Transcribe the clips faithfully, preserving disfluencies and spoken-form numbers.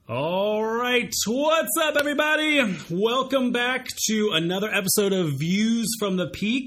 All right, what's up, everybody? Welcome back to another episode of Views from the Peak.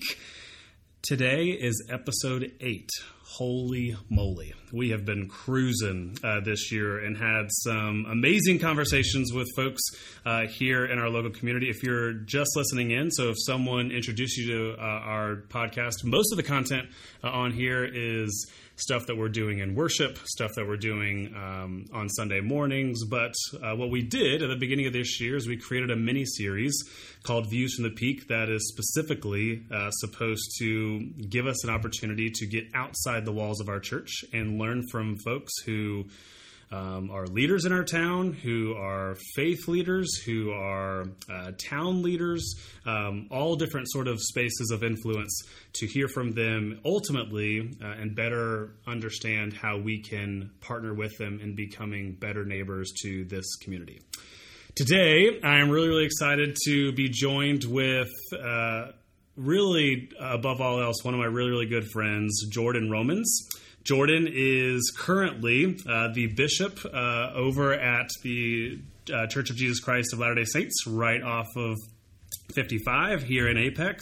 Today is episode eight. Holy moly. We have been cruising uh, this year and had some amazing conversations with folks uh, here in our local community. If you're just listening in, so if someone introduced you to uh, our podcast, most of the content uh, on here is stuff that we're doing in worship, stuff that we're doing um, on Sunday mornings. But uh, what we did at the beginning of this year is we created a mini-series called Views from the Peak that is specifically uh, supposed to give us an opportunity to get outside the walls of our church and learn from folks who Um, are leaders in our town, who are faith leaders, who are uh, town leaders, um, all different sort of spaces of influence, to hear from them ultimately uh, and better understand how we can partner with them in becoming better neighbors to this community. Today, I am really, really excited to be joined with uh, really, above all else, one of my really, really good friends, Jordan Romans. Jordan is currently uh, the bishop uh, over at the uh, Church of Jesus Christ of Latter-day Saints, right off of fifty-five here in Apex.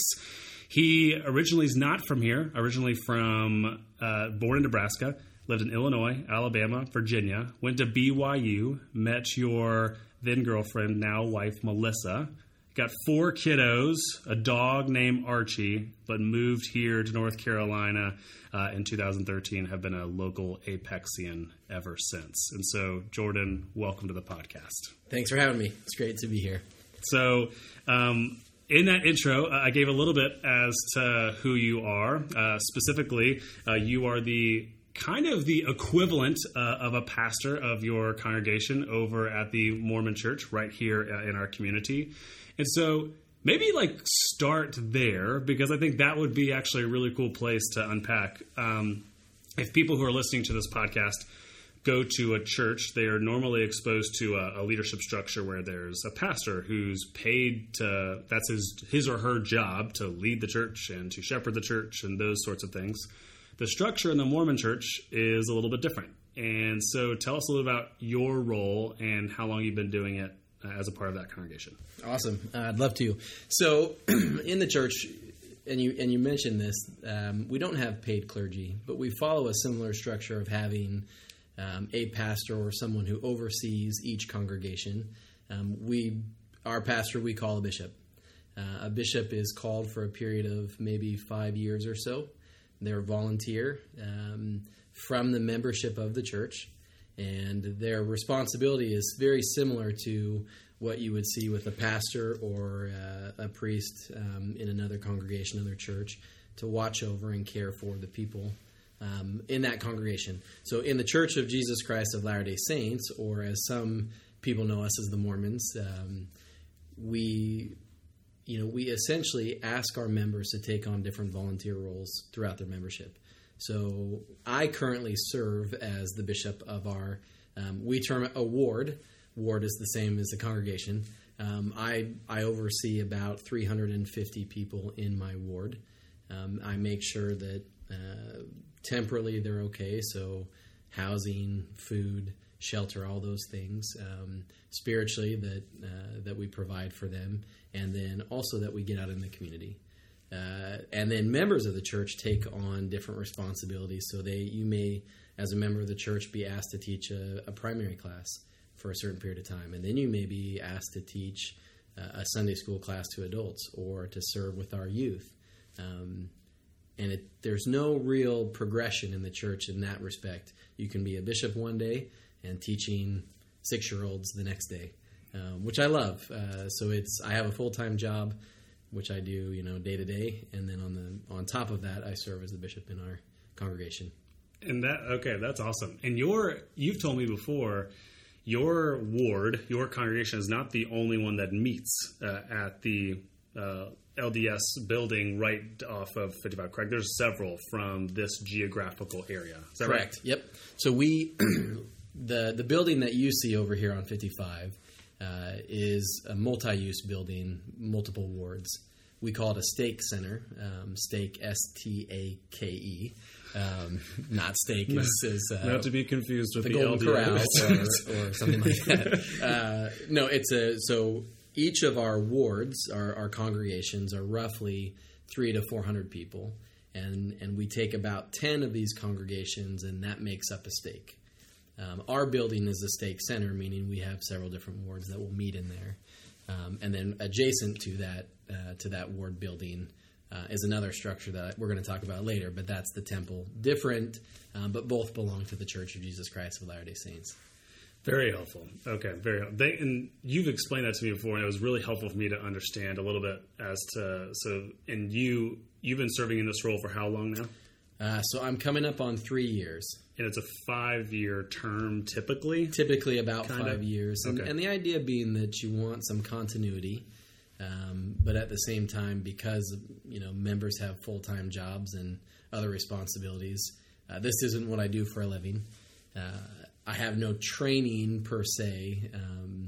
He originally is not from here, originally from, uh, born in Nebraska, lived in Illinois, Alabama, Virginia, went to B Y U, met your then-girlfriend, now wife, Melissa. Got four kiddos, a dog named Archie, but moved here to North Carolina uh, in two thousand thirteen, have been a local Apexian ever since. And so, Jordan, welcome to the podcast. Thanks for having me. It's great to be here. So, um, in that intro, uh, I gave a little bit as to who you are. Uh, specifically, uh, you are the kind of the equivalent uh, of a pastor of your congregation over at the Mormon Church right here uh, in our community. And so maybe like start there, because I think that would be actually a really cool place to unpack. Um, if people who are listening to this podcast go to a church, they are normally exposed to a, a leadership structure where there's a pastor who's paid to, that's his, his or her job to lead the church and to shepherd the church and those sorts of things. The structure in the Mormon Church is a little bit different. And so tell us a little about your role and how long you've been doing it as a part of that congregation. Awesome. Uh, I'd love to. So in the church, and you and you mentioned this, um, we don't have paid clergy, but we follow a similar structure of having um, a pastor or someone who oversees each congregation. Um, we, our pastor, we call a bishop. Uh, a bishop is called for a period of maybe five years or so. They're a volunteer um, from the membership of the church. And their responsibility is very similar to what you would see with a pastor or uh, a priest um, in another congregation, another church, to watch over and care for the people um, in that congregation. So in the Church of Jesus Christ of Latter-day Saints, or as some people know us as the Mormons, um, we, you know, we essentially ask our members to take on different volunteer roles throughout their membership. So I currently serve as the bishop of our, um, we term it a ward. Ward is the same as the congregation. Um, I, I oversee about three hundred fifty people in my ward. Um, I make sure that uh, temporally they're okay, so housing, food, shelter, all those things. Um, spiritually, that uh, that we provide for them, and then also that we get out in the community. Uh, and then members of the church take on different responsibilities. So they, you may, as a member of the church, be asked to teach a, a primary class for a certain period of time. And then you may be asked to teach uh, a Sunday school class to adults or to serve with our youth. Um, and it, there's no real progression in the church in that respect. You can be a bishop one day and teaching six-year-olds the next day, um, which I love. Uh, so it's I have a full-time job, which I do, you know, day to day, and then on the on top of that, I serve as the bishop in our congregation. And that okay, that's awesome. And your you've told me before, your ward, your congregation is not the only one that meets uh, at the uh, L D S building right off of fifty-five. Correct? There's several from this geographical area. Is that Correct. Right? Yep. So we the the building that you see over here on fifty-five uh, is a multi-use building, multiple wards. we call it a stake center. Um, stake, S T A K E. Um, not steak, is, is uh, not to be confused with the, the Golden L D R. Corral or, or something like that. Uh, no, it's a so each of our wards, our, our congregations, are roughly three to four hundred people, and and we take about ten of these congregations, and that makes up a stake. Um, our building is a stake center, meaning we have several different wards that will meet in there, um, and then adjacent to that uh, to that ward building. Uh, is another structure that we're going to talk about later, but that's the temple. Different, um, but both belong to the Church of Jesus Christ of Latter-day Saints. Very helpful. Okay, very helpful. They, and you've explained that to me before, and it was really helpful for me to understand a little bit as to, so, and you, you've been serving in this role for how long now? Uh, so I'm coming up on three years. And it's a five-year term typically? Typically about Kinda? five years. And, okay. and the idea being that you want some continuity. Um, but at the same time, because you know members have full-time jobs and other responsibilities, uh, this isn't what I do for a living. Uh, I have no training per se, um,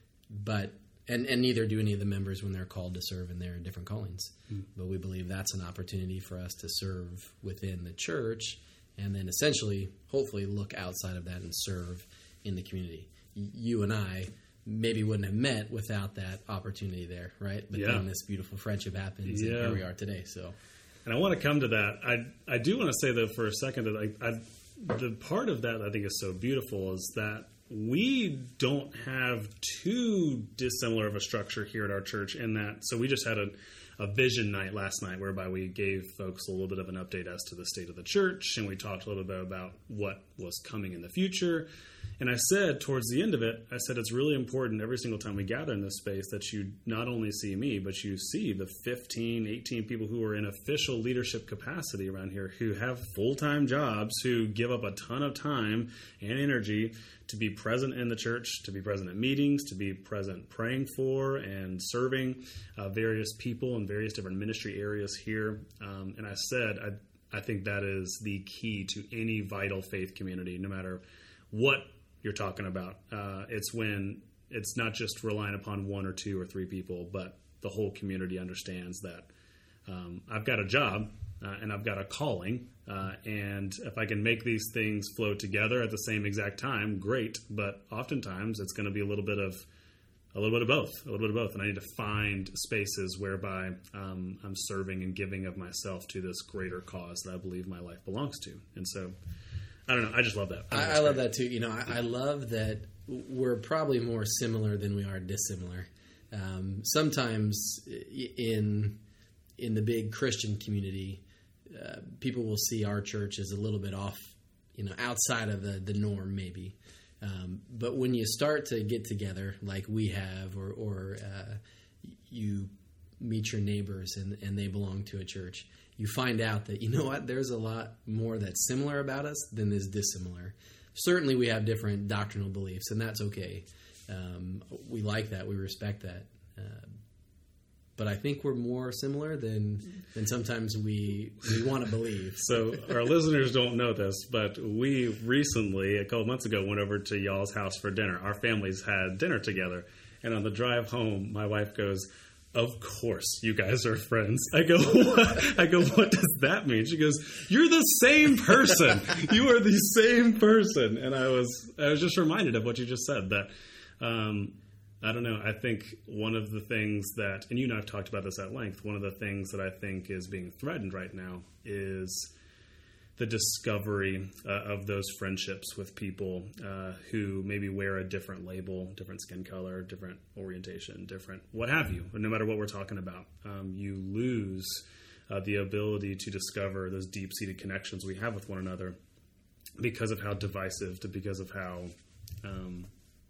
but and, and neither do any of the members when they're called to serve in their different callings. Mm. But we believe that's an opportunity for us to serve within the church, and then essentially, hopefully, look outside of that and serve in the community. Y- you and I maybe wouldn't have met without that opportunity there, right? But yeah. then this beautiful friendship happens, yeah. and here we are today. So, and I want to come to that. I I do want to say though for a second that I, I the part of that I think is so beautiful is that we don't have too dissimilar of a structure here at our church in that. So we just had a a vision night last night whereby we gave folks a little bit of an update as to the state of the church, and we talked a little bit about what was coming in the future. And I said towards the end of it, I said it's really important every single time we gather in this space that you not only see me, but you see the fifteen, eighteen people who are in official leadership capacity around here who have full-time jobs, who give up a ton of time and energy to be present in the church, to be present at meetings, to be present praying for and serving uh, various people in various different ministry areas here. Um, and I said, I, I think that is the key to any vital faith community, no matter what you're talking about. Uh, it's when it's not just relying upon one or two or three people, but the whole community understands that um, I've got a job uh, and I've got a calling, uh, and if I can make these things flow together at the same exact time, great. But oftentimes it's going to be a little bit of a little bit of both, a little bit of both, and I need to find spaces whereby um, I'm serving and giving of myself to this greater cause that I believe my life belongs to. And so, I don't know. I just love that. I, I, I love that too. You know, I, I love that we're probably more similar than we are dissimilar. Um, sometimes in in the big Christian community, uh, people will see our church as a little bit off, you know, outside of the, the norm maybe. Um, but when you start to get together like we have, or, or uh, you meet your neighbors and, and they belong to a church, you find out that, you know what, there's a lot more that's similar about us than is dissimilar. Certainly we have different doctrinal beliefs, and that's okay. Um, we like that. We respect that. Uh, but I think we're more similar than than sometimes we we want to believe. So our listeners don't know this, but we recently, a couple months ago, went over to y'all's house for dinner. Our families had dinner together. And on the drive home, my wife goes, "Of course, you guys are friends." I go, what? I go, what does that mean? She goes, "You're the same person. You are the same person." And I was, I was just reminded of what you just said. That, um, I don't know. I think one of the things that, and you and I have talked about this at length. One of the things that I think is being threatened right now is the discovery uh, of those friendships with people uh, who maybe wear a different label, different skin color, different orientation, different what have you. No matter what we're talking about, um, you lose uh, the ability to discover those deep-seated connections we have with one another because of how divisive, to because of how um,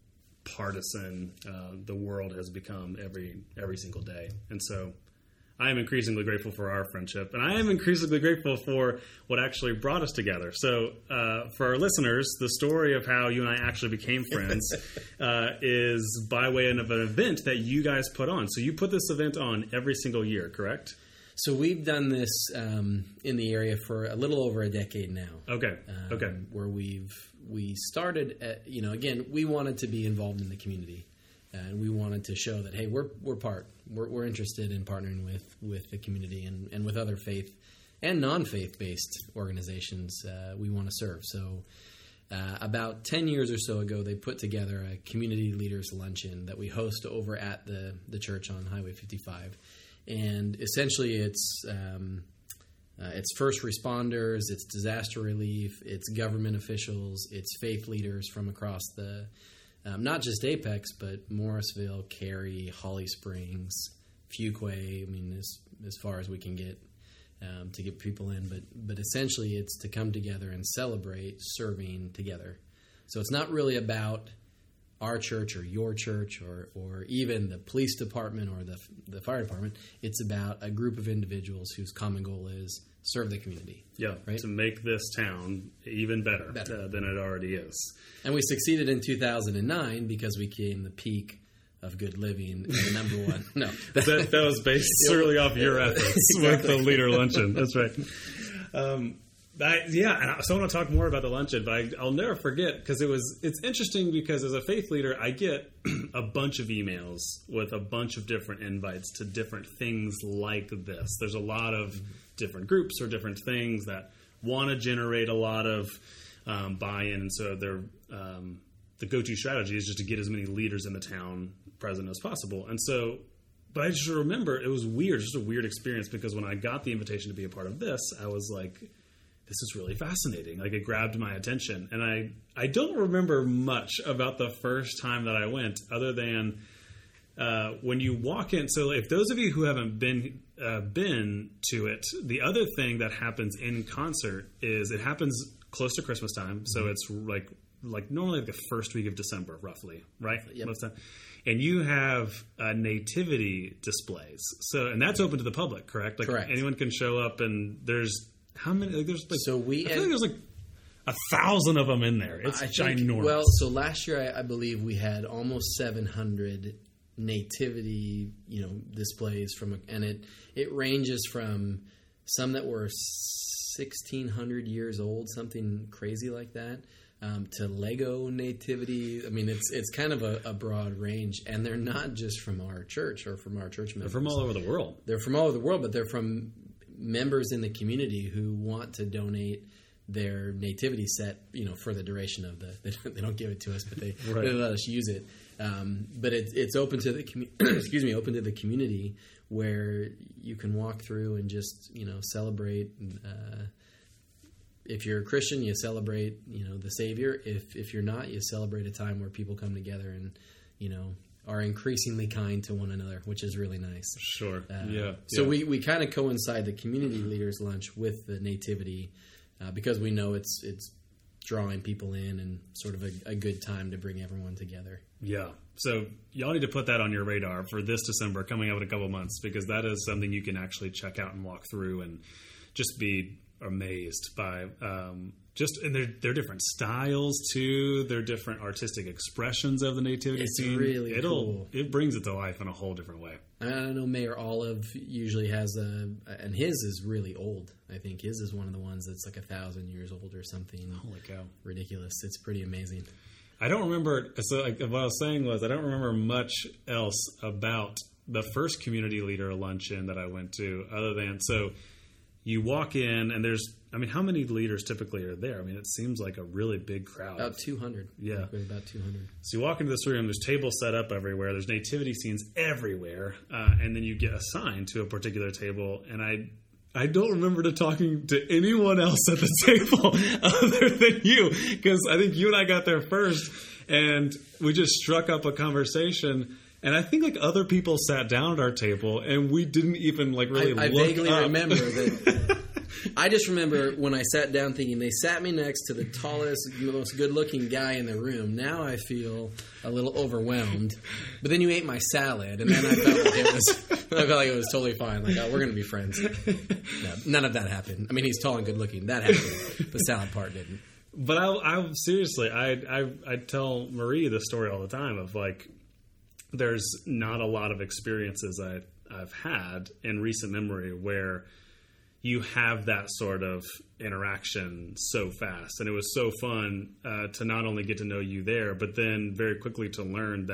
partisan uh, the world has become every every single day. And so I am increasingly grateful for our friendship, and I am increasingly grateful for what actually brought us together. So uh, for our listeners, the story of how you and I actually became friends uh, is by way of an event that you guys put on. So you put this event on every single year, correct? So we've done this um, in the area for a little over a decade now. Okay, um, okay. Where we've we started at, you know, again, we wanted to be involved in the community. and we wanted to show that, hey, we're we're part. We're, we're interested in partnering with, with the community and, and with other faith and non-faith-based organizations uh, we want to serve. So uh, about ten years or so ago, they put together a community leaders luncheon that we host over at the, the church on Highway fifty-five. And essentially it's um, uh, it's first responders, it's disaster relief, it's government officials, it's faith leaders from across the Um, not just Apex, but Morrisville, Cary, Holly Springs, Fuquay. I mean, as as far as we can get um, to get people in. But but essentially, it's to come together and celebrate serving together. So it's not really about our church or your church or or even the police department or the the fire department. It's about a group of individuals whose common goal is serve the community. Yeah, right? To make this town even better, better. Uh, than it already is. And we succeeded in two thousand nine because we became the peak of good living and the number one. No. that, that was based solely off your efforts exactly. with the leader luncheon. That's right. Um, I, yeah, and I, so I want to talk more about the luncheon, but I, I'll never forget because it was. It's interesting because as a faith leader, I get a bunch of emails with a bunch of different invites to different things like this. There's a lot of different groups or different things that want to generate a lot of um, buy-in, and so they're um, the go-to strategy is just to get as many leaders in the town present as possible. And so, but I just remember it was weird, just a weird experience because when I got the invitation to be a part of this, I was like, this is really fascinating. Like, it grabbed my attention. And I, I don't remember much about the first time that I went other than uh, when you walk in. So if those of you who haven't been uh, been to it, the other thing that happens in concert is it happens close to Christmas time. So mm-hmm. it's like like normally like the first week of December, roughly, right? Yep. Most of the time. And you have uh, nativity displays. So, and that's open to the public, correct? Like correct. Anyone can show up, and there's how many? Like, there's like so we I feel like there's like a thousand of them in there. It's I ginormous. Think, well, so last year I, I believe we had almost seven hundred nativity, you know, displays from, a, and it it ranges from some that were sixteen hundred years old, something crazy like that. Um, to Lego nativity. I mean, it's it's kind of a, a broad range, and they're not just from our church or from our church members. They're from all over the world. They're from all over the world, but they're from members in the community who want to donate their nativity set, you know, for the duration of the. They, they don't give it to us, but they, right. they let us use it. Um, but it, it's open to the commu- excuse me, open to the community where you can walk through and just you know celebrate. Uh, If you're a Christian, you celebrate, you know, the Savior. If if you're not, you celebrate a time where people come together and, you know, are increasingly kind to one another, which is really nice. Sure. Uh, yeah. So yeah. we, we kind of coincide the community leaders lunch with the nativity uh, because we know it's it's drawing people in and sort of a, a good time to bring everyone together. Yeah. So y'all need to put that on your radar for this December coming up in a couple months because that is something you can actually check out and walk through and just be amazed by um, just and they're they're different styles too. They're different artistic expressions of the nativity it's scene. Really It'll cool. It brings it to life in a whole different way. I don't know. Mayor Olive usually has a, and his is really old. I think his is one of the ones that's like a thousand years old or something. Holy cow! Ridiculous. It's pretty amazing. I don't remember. So like, what I was saying was I don't remember much else about the first community leader luncheon that I went to, other than so. You walk in, and there's, I mean, how many leaders typically are there? I mean, it seems like a really big crowd. About two hundred. Yeah. About two hundred. So you walk into this room, there's tables set up everywhere, there's nativity scenes everywhere, uh, and then you get assigned to a particular table, and I I don't remember to talking to anyone else at the table other than you, because I think you and I got there first, and we just struck up a conversation. And I think like other people sat down at our table, and we didn't even like really. I, I look vaguely up. remember that. I just remember when I sat down thinking they sat me next to the tallest, most good-looking guy in the room. Now I feel a little overwhelmed. But then you ate my salad, and then I felt like it was. I felt like it was totally fine. Like, oh, we're going to be friends. No, none of that happened. I mean, he's tall and good-looking. That happened. The salad part didn't. But I, I seriously, I, I, I tell Marie the story all the time of like. There's not a lot of experiences I, I've had in recent memory where you have that sort of interaction so fast. And it was so fun uh, to not only get to know you there, but then very quickly to learn that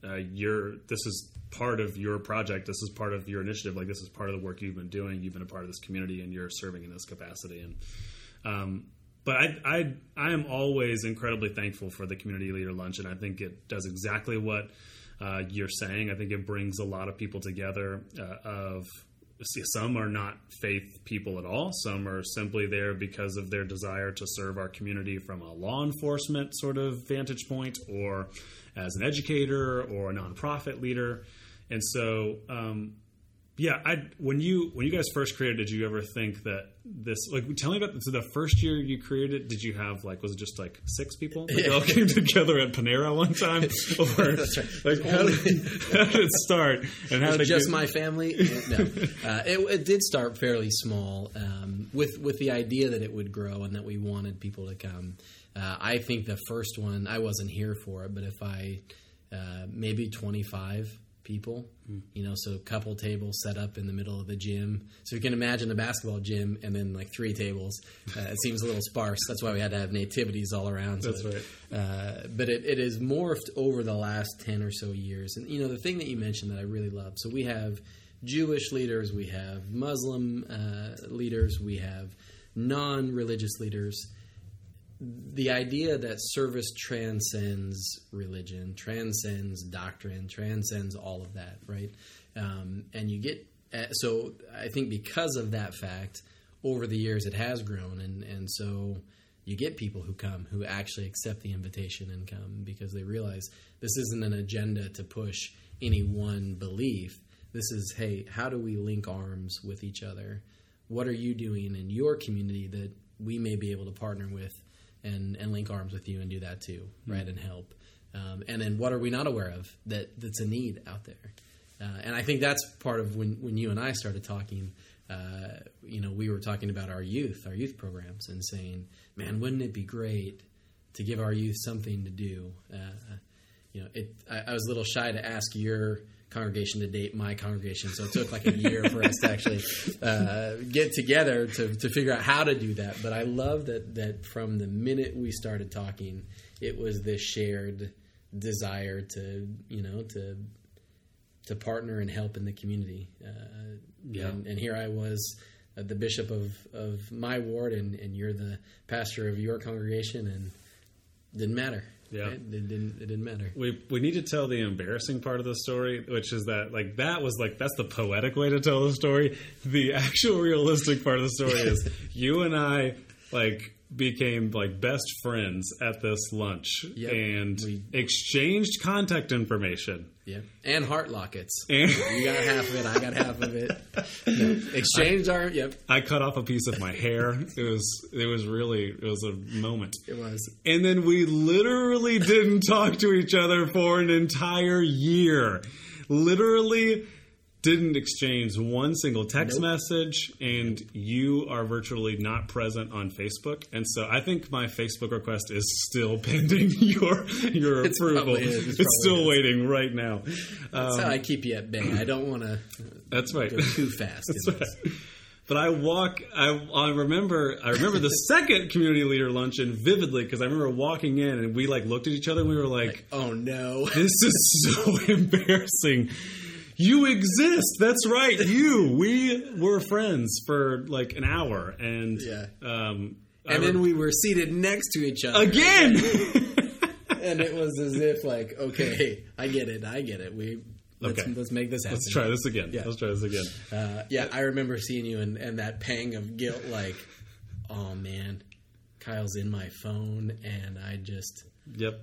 uh, you're this is part of your project. This is part of your initiative. Like, this is part of the work you've been doing. You've been a part of this community, and you're serving in this capacity. And um, but I, I I am always incredibly thankful for the Community Leader Luncheon. I think it does exactly what uh, you're saying. I think it brings a lot of people together. Uh, of See, some are not faith people at all. Some are simply there because of their desire to serve our community from a law enforcement sort of vantage point, or as an educator or a nonprofit leader. And so, um, yeah, I when you when you guys first created, did you ever think that this? Like, tell me about so the first year you created it. Did you have like was it just like six people that yeah. all came together at Panera one time, or That's right. like how did, how did it start? And how it did it just get... my family? No, uh, it, it did start fairly small, um, with with the idea that it would grow and that we wanted people to come. Uh, I think the first one, I wasn't here for it, but if I uh, maybe twenty-five people, mm. you know, so a couple tables set up in the middle of the gym. So you can imagine a basketball gym and then like three tables. Uh, it seems a little sparse. That's why we had to have nativities all around. So That's right. Uh, but it, it has morphed over the last ten or so years. And, you know, the thing that you mentioned that I really love, so we have Jewish leaders, we have Muslim uh, leaders, we have non-religious leaders. The idea that service transcends religion, transcends doctrine, transcends all of that, right? Um, and you get so I think because of that fact, over the years it has grown, and and so you get people who come who actually accept the invitation and come because they realize this isn't an agenda to push any one belief. This is, hey, how do we link arms with each other? What are you doing in your community that we may be able to partner with? And, and link arms with you and do that too, right? Mm-hmm. And help. Um, and then what are we not aware of that, that's a need out there? Uh, and I think that's part of when, when you and I started talking, uh, you know, we were talking about our youth, our youth programs, and saying, man, wouldn't it be great to give our youth something to do? Uh, you know, it. I, I was a little shy to ask your congregation to date my congregation, so it took like a year for us to actually uh, get together to, to figure out how to do that. But I love that that from the minute we started talking, it was this shared desire to, you know, to to partner and help in the community. Uh, yeah. And, and here I was, uh, the bishop of, of my ward, and, and you're the pastor of your congregation, and it didn't matter. Yeah, right? it didn't. It didn't matter. We we need to tell the embarrassing part of the story, which is that like that was like that's the poetic way to tell the story. The actual realistic part of the story is you and I like became like best friends at this lunch, yep. and we, exchanged contact information. Yeah, and heart lockets. And you got half of it. I got half of it. No, exchanged I, our. Yep. I cut off a piece of my hair. It was. It was really. It was a moment. It was. And then we literally didn't talk to each other for an entire year. Literally. Didn't exchange one single text nope. message, and you are virtually not present on Facebook. And so I think my Facebook request is still pending your your it's approval. Is. It's, it's still is. waiting right now. That's um, how I keep you at bay. I don't want to That's right. go too fast. That's right. But I walk. I, I remember. I remember the second community leader luncheon vividly because I remember walking in and we like looked at each other and we were like, like "Oh no, this is so embarrassing." You exist. That's right. You. We were friends for like an hour, and yeah. um, and re- then we were seated next to each other again. And it was as if like, okay, I get it. I get it. We let's, okay. let's make this happen. Let's try this again. Yeah. Let's try this again. Uh, yeah, I remember seeing you and, and that pang of guilt. Like, oh man, Kyle's in my phone, and I just yep.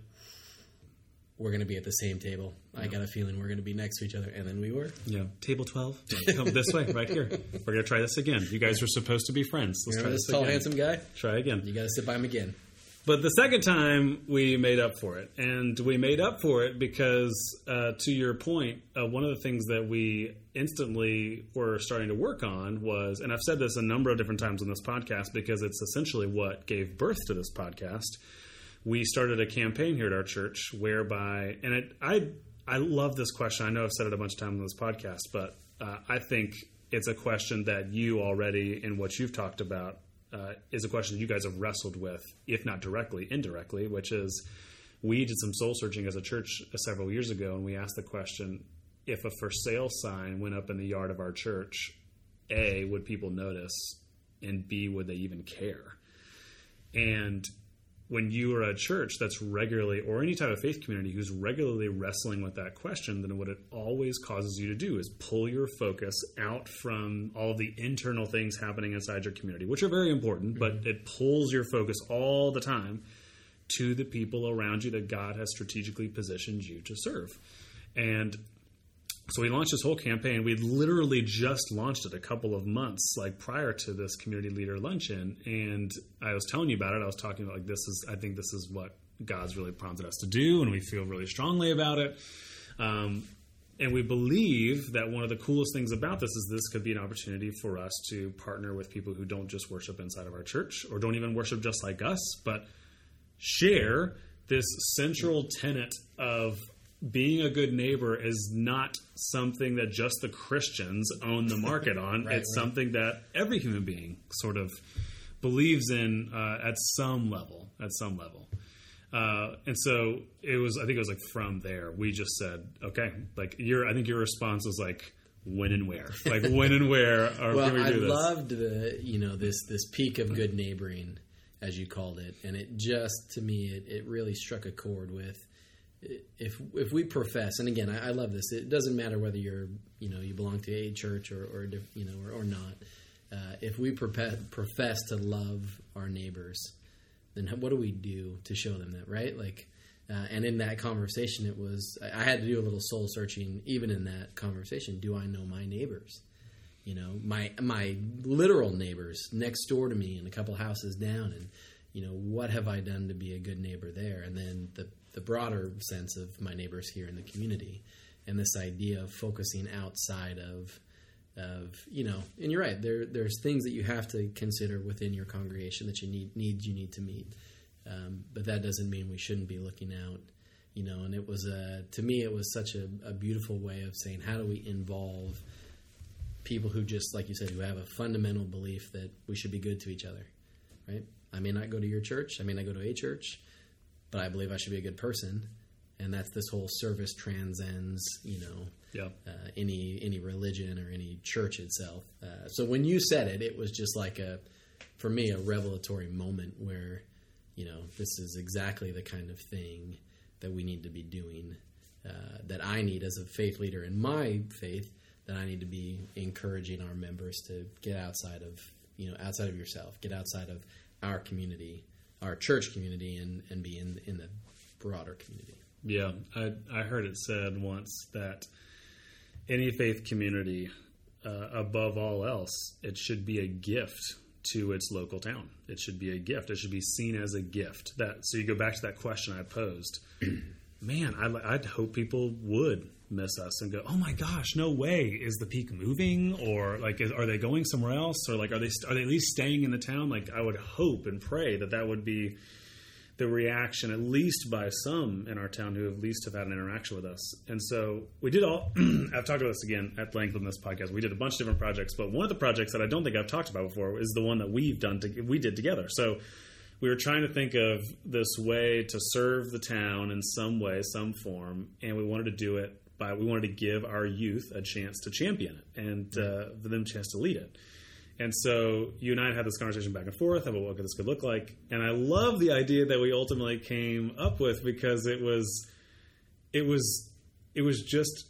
We're going to be at the same table. I got a feeling we're going to be next to each other. And then we were. Yeah. Table twelve. Come this way, right here. We're going to try this again. You guys were supposed to be friends. Let's Remember try this this tall, again. handsome guy? Try again. You got to sit by him again. But the second time, we made up for it. And we made up for it because, uh, to your point, uh, one of the things that we instantly were starting to work on was, and I've said this a number of different times on this podcast because it's essentially what gave birth to this podcast, we started a campaign here at our church whereby, and it, I I love this question. I know I've said it a bunch of times on this podcast, but uh, I think it's a question that you already, in what you've talked about, uh, is a question that you guys have wrestled with, if not directly, indirectly, which is we did some soul searching as a church several years ago, and we asked the question, if a for sale sign went up in the yard of our church, A, would people notice, and B, would they even care? And when you are a church that's regularly, or any type of faith community who's regularly wrestling with that question, then what it always causes you to do is pull your focus out from all of the internal things happening inside your community, which are very important, mm-hmm. but it pulls your focus all the time to the people around you that God has strategically positioned you to serve. And so we launched this whole campaign. We literally just launched it a couple of months like prior to this community leader luncheon. And I was telling you about it. I was talking about like, this is, I think this is what God's really prompted us to do. And we feel really strongly about it. Um, and we believe that one of the coolest things about this is this could be an opportunity for us to partner with people who don't just worship inside of our church or don't even worship just like us, but share this central tenet of being a good neighbor is not something that just the Christians own the market on. right, it's right. something that every human being sort of believes in uh, at some level, at some level. Uh, and so it was, I think it was like from there, we just said, okay, like your, I think your response was like, when and where, like when and where are well, can we do I this? loved the, you know, this, this peak of good neighboring, as you called it. And it just, to me, it, it really struck a chord with, If if we profess, and again, I, I love this. It doesn't matter whether you're, you know, you belong to a church or, or you know, or, or not. Uh, if we profess, profess to love our neighbors, then what do we do to show them that, right? Like, uh, and in that conversation, it was I, I had to do a little soul searching. Even in that conversation, do I know my neighbors? You know, my my literal neighbors next door to me and a couple houses down, and you know, what have I done to be a good neighbor there? And then the the broader sense of my neighbors here in the community, and this idea of focusing outside of, of you know, and you're right, there there's things that you have to consider within your congregation that you need needs you need to meet, um, but that doesn't mean we shouldn't be looking out, you know. And it was a, to me, it was such a, a beautiful way of saying, how do we involve people who just, like you said, who have a fundamental belief that we should be good to each other, right? I may not go to your church, I may not go to a church, but I believe I should be a good person, and that's this whole service transcends, you know, yeah. uh, any any religion or any church itself. Uh, so when you said it, it was just like a, for me, a revelatory moment where, you know, this is exactly the kind of thing that we need to be doing, uh, that I need as a faith leader in my faith, that I need to be encouraging our members to get outside of, you know, outside of yourself, get outside of our community, our church community, and, and be in in the broader community. Yeah, I I heard it said once that any faith community, uh, above all else, it should be a gift to its local town. It should be a gift. It should be seen as a gift. That so you go back to that question I posed. Man, I, I'd hope people would miss us and go, oh my gosh, no way, is the Peak moving, or like, is, are they going somewhere else, or like, are they are they at least staying in the town? Like, I would hope and pray that that would be the reaction, at least by some in our town who at least have had an interaction with us. And so we did all. I've talked about this again at length on this podcast. We did a bunch of different projects, but one of the projects that I don't think I've talked about before is the one that we've done. To, we did together. So we were trying to think of this way to serve the town in some way, some form, and we wanted to do it. By, we wanted to give our youth a chance to champion it and uh, for them a chance to lead it. And so you and I had this conversation back and forth about what this could look like. And I love the idea that we ultimately came up with, because it was, it was, it was just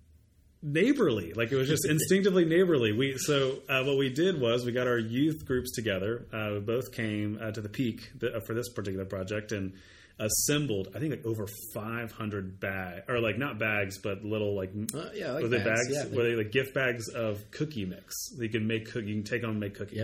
neighborly. Like, it was just instinctively neighborly. We so uh, what we did was we got our youth groups together. Uh, we both came uh, to the Peak th- for this particular project and assembled, I think, like over five hundred bags, or like not bags, but little like, uh, yeah, like were they bags? bags? Yeah, were they like gift bags of cookie mix? You can make cook, you can take on and make cookies. Yep.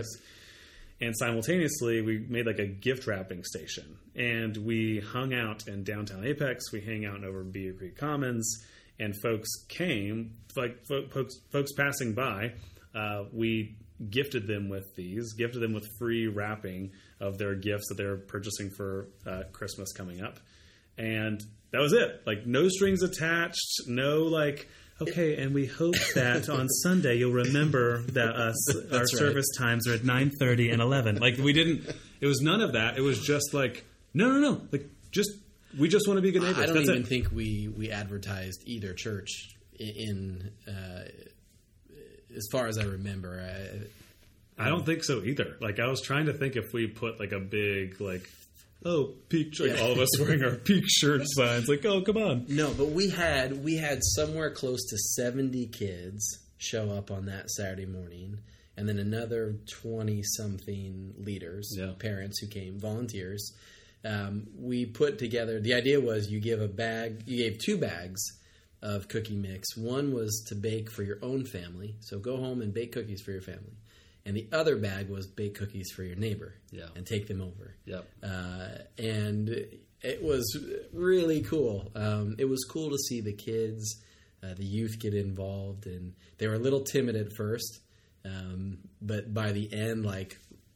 And simultaneously, we made like a gift wrapping station, and we hung out in downtown Apex. We hang out over Beaver Creek Commons, and folks came, like folks, folks passing by. Uh, we gifted them with these, gifted them with free wrapping of their gifts that they're purchasing for uh, Christmas coming up. And that was it. Like, no strings attached, no like, okay, and we hope that on Sunday you'll remember that us, our right. service times are at nine thirty and eleven. Like, we didn't, it was none of that. It was just like, no, no, no. Like, just we just want to be good neighbors. I don't That's even it. think we, we advertised either church in, in uh, as far as I remember. I, I don't think so either. Like, I was trying to think if we put like a big like, oh, peak, like Yeah. all of us wearing our peak shirt signs. Like, oh, come on. No, but we had we had somewhere close to seventy kids show up on that Saturday morning, and then another twenty something leaders, Yeah. parents who came, volunteers. Um, we put together. The idea was you give a bag. You gave two bags of cookie mix. One was to bake for your own family, so go home and bake cookies for your family. And the other bag was bake cookies for your neighbor, Yeah. and take them over. Yep. Uh, and it was really cool. Um, it was cool to see the kids, uh, the youth get involved, and they were a little timid at first, um, but by the end, like,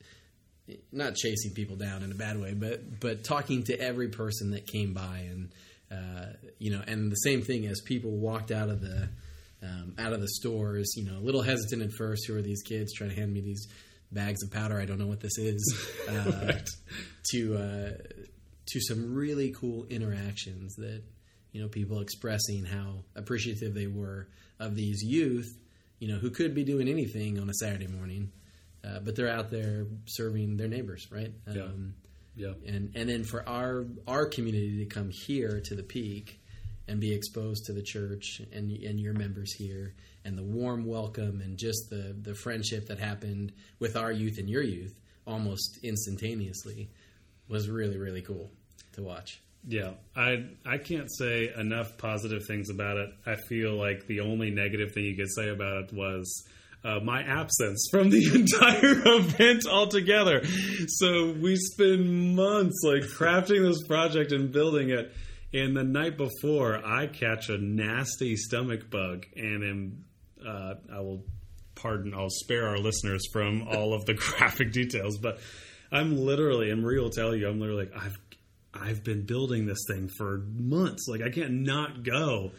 not chasing people down in a bad way, but but talking to every person that came by, and uh, you know, and the same thing as people walked out of the um, out of the stores, you know, a little hesitant at first. Who are these kids trying to hand me these bags of powder? I don't know what this is. Uh, Right. To uh, to some really cool interactions that, you know, people expressing how appreciative they were of these youth, you know, who could be doing anything on a Saturday morning. Uh, but they're out there serving their neighbors, right? Yeah. Um, Yeah. and and then for our our community to come here to the Peak and be exposed to the church and and your members here, and the warm welcome and just the the friendship that happened with our youth and your youth almost instantaneously was really, really cool to watch. Yeah, I I can't say enough positive things about it. I feel like the only negative thing you could say about it was uh, my absence from the entire event altogether. So we spend months like crafting this project and building it, and the night before I catch a nasty stomach bug, and am uh, I will pardon I'll spare our listeners from all of the graphic details, but I'm literally, and Marie will tell you, I'm literally like I've I've been building this thing for months. Like, I can't not go.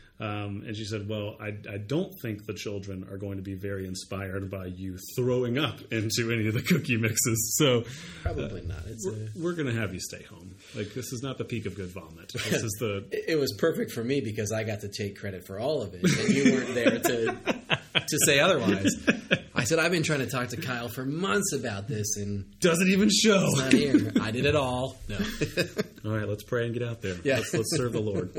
Um, and she said, well, I, I don't think the children are going to be very inspired by you throwing up into any of the cookie mixes. So Probably not. It's we're, a, we're going to have you stay home. Like, this is not the peak of good vomit. This is the... it was perfect for me because I got to take credit for all of it, and you weren't there to to say otherwise. I said, I've been trying to talk to Kyle for months about this, and Doesn't even show. it's not here. I did it all. No. All right, let's pray and get out there. Yeah. Let's, let's serve the Lord.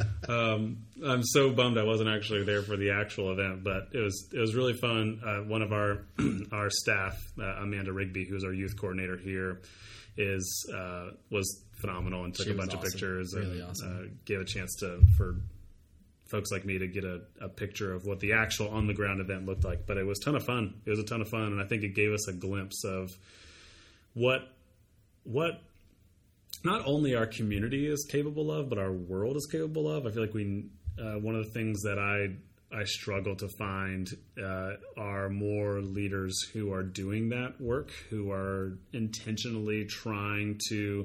Um, I'm so bummed I wasn't actually there for the actual event, but it was it was really fun. Uh, one of our our staff, uh, Amanda Rigby, who's our youth coordinator here, is uh, was phenomenal and took She a was bunch of awesome. pictures Really and awesome. uh, gave a chance to for folks like me to get a, a picture of what the actual on the ground event looked like. But it was a ton of fun. It was a ton of fun, and I think it gave us a glimpse of what what. not only our community is capable of, but our world is capable of. I feel like we, uh, one of the things that I I struggle to find uh, are more leaders who are doing that work, who are intentionally trying to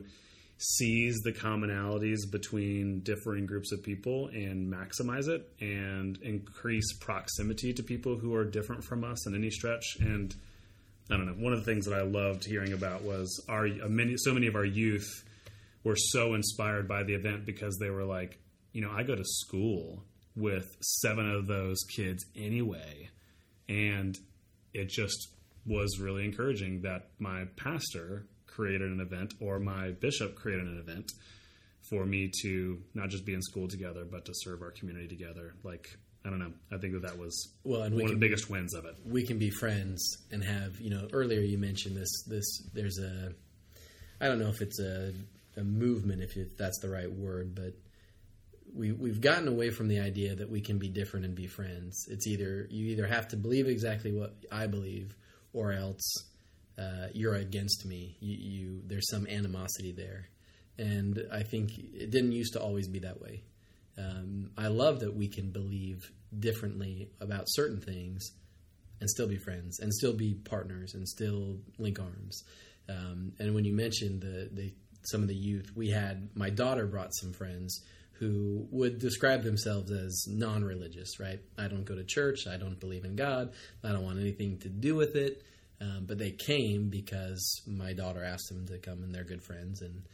seize the commonalities between differing groups of people and maximize it and increase proximity to people who are different from us in any stretch. And I don't know, one of the things that I loved hearing about was our uh, many, so many of our youth were so inspired by the event because they were like, you know, I go to school with seven of those kids anyway. And it just was really encouraging that my pastor created an event, or my bishop created an event for me to not just be in school together, but to serve our community together. Like, I don't know. I think that that was Well, and we one can- of the biggest wins of it. we can be friends and have, you know, earlier you mentioned this, this, there's a, I don't know if it's a, a movement, if, if that's the right word, but we, we've gotten away from the idea that we can be different and be friends. It's either, you either have to believe exactly what I believe, or else uh, you're against me. You, you, there's some animosity there. And I think it didn't used to always be that way. Um, I love that we can believe differently about certain things and still be friends and still be partners and still link arms. Um, and when you mentioned the, the some of the youth, we had, my daughter brought some friends who would describe themselves as non-religious, right? I don't go to church. I don't believe in God. I don't want anything to do with it. Um, but they came because my daughter asked them to come, and they're good friends. And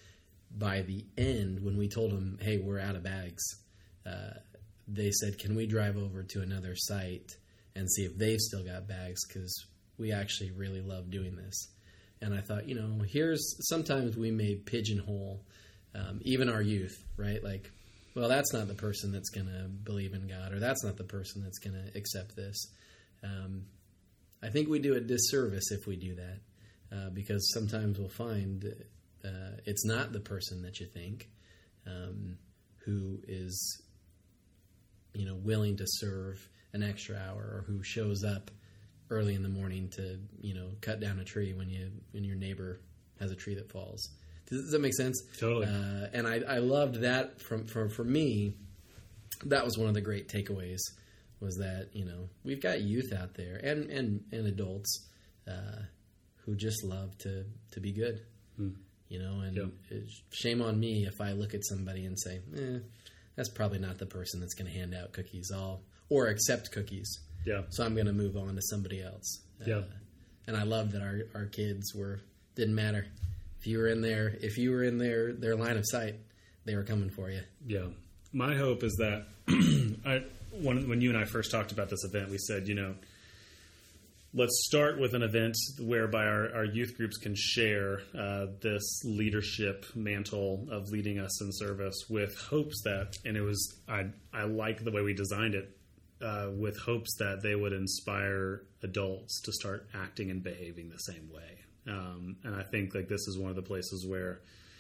by the end, when we told them, hey, we're out of bags, uh, they said, can we drive over to another site and see if they've still got bags? Because we actually really love doing this. And I thought, you know, here's, sometimes we may pigeonhole um, even our youth, right? Like, well, that's not the person that's going to believe in God, or that's not the person that's going to accept this. Um, I think we do a disservice if we do that, uh, because sometimes we'll find uh, it's not the person that you think um, who is, you know, willing to serve an extra hour, or who shows up early in the morning to, you know, cut down a tree when you when your neighbor has a tree that falls. Does, does that make sense? Totally. Uh, and I, I loved that from for for me. That was one of the great takeaways. Was that, you know, we've got youth out there and and and adults uh, who just love to to be good. Hmm. You know, and yeah. it's shame on me if I look at somebody and say, eh, that's probably not the person that's going to hand out cookies all or accept cookies. Yeah. So I'm going to move on to somebody else. Yeah. Uh, and I love that our, our kids were, didn't matter. If you were in there, if you were in their, their line of sight, they were coming for you. Yeah. My hope is that I, when, when you and I first talked about this event, we said, you know, let's start with an event whereby our, our youth groups can share uh, this leadership mantle of leading us in service, with hopes that, and it was, I, I like the way we designed it, uh, with hopes that they would inspire adults to start acting and behaving the same way. Um, and I think like this is one of the places where,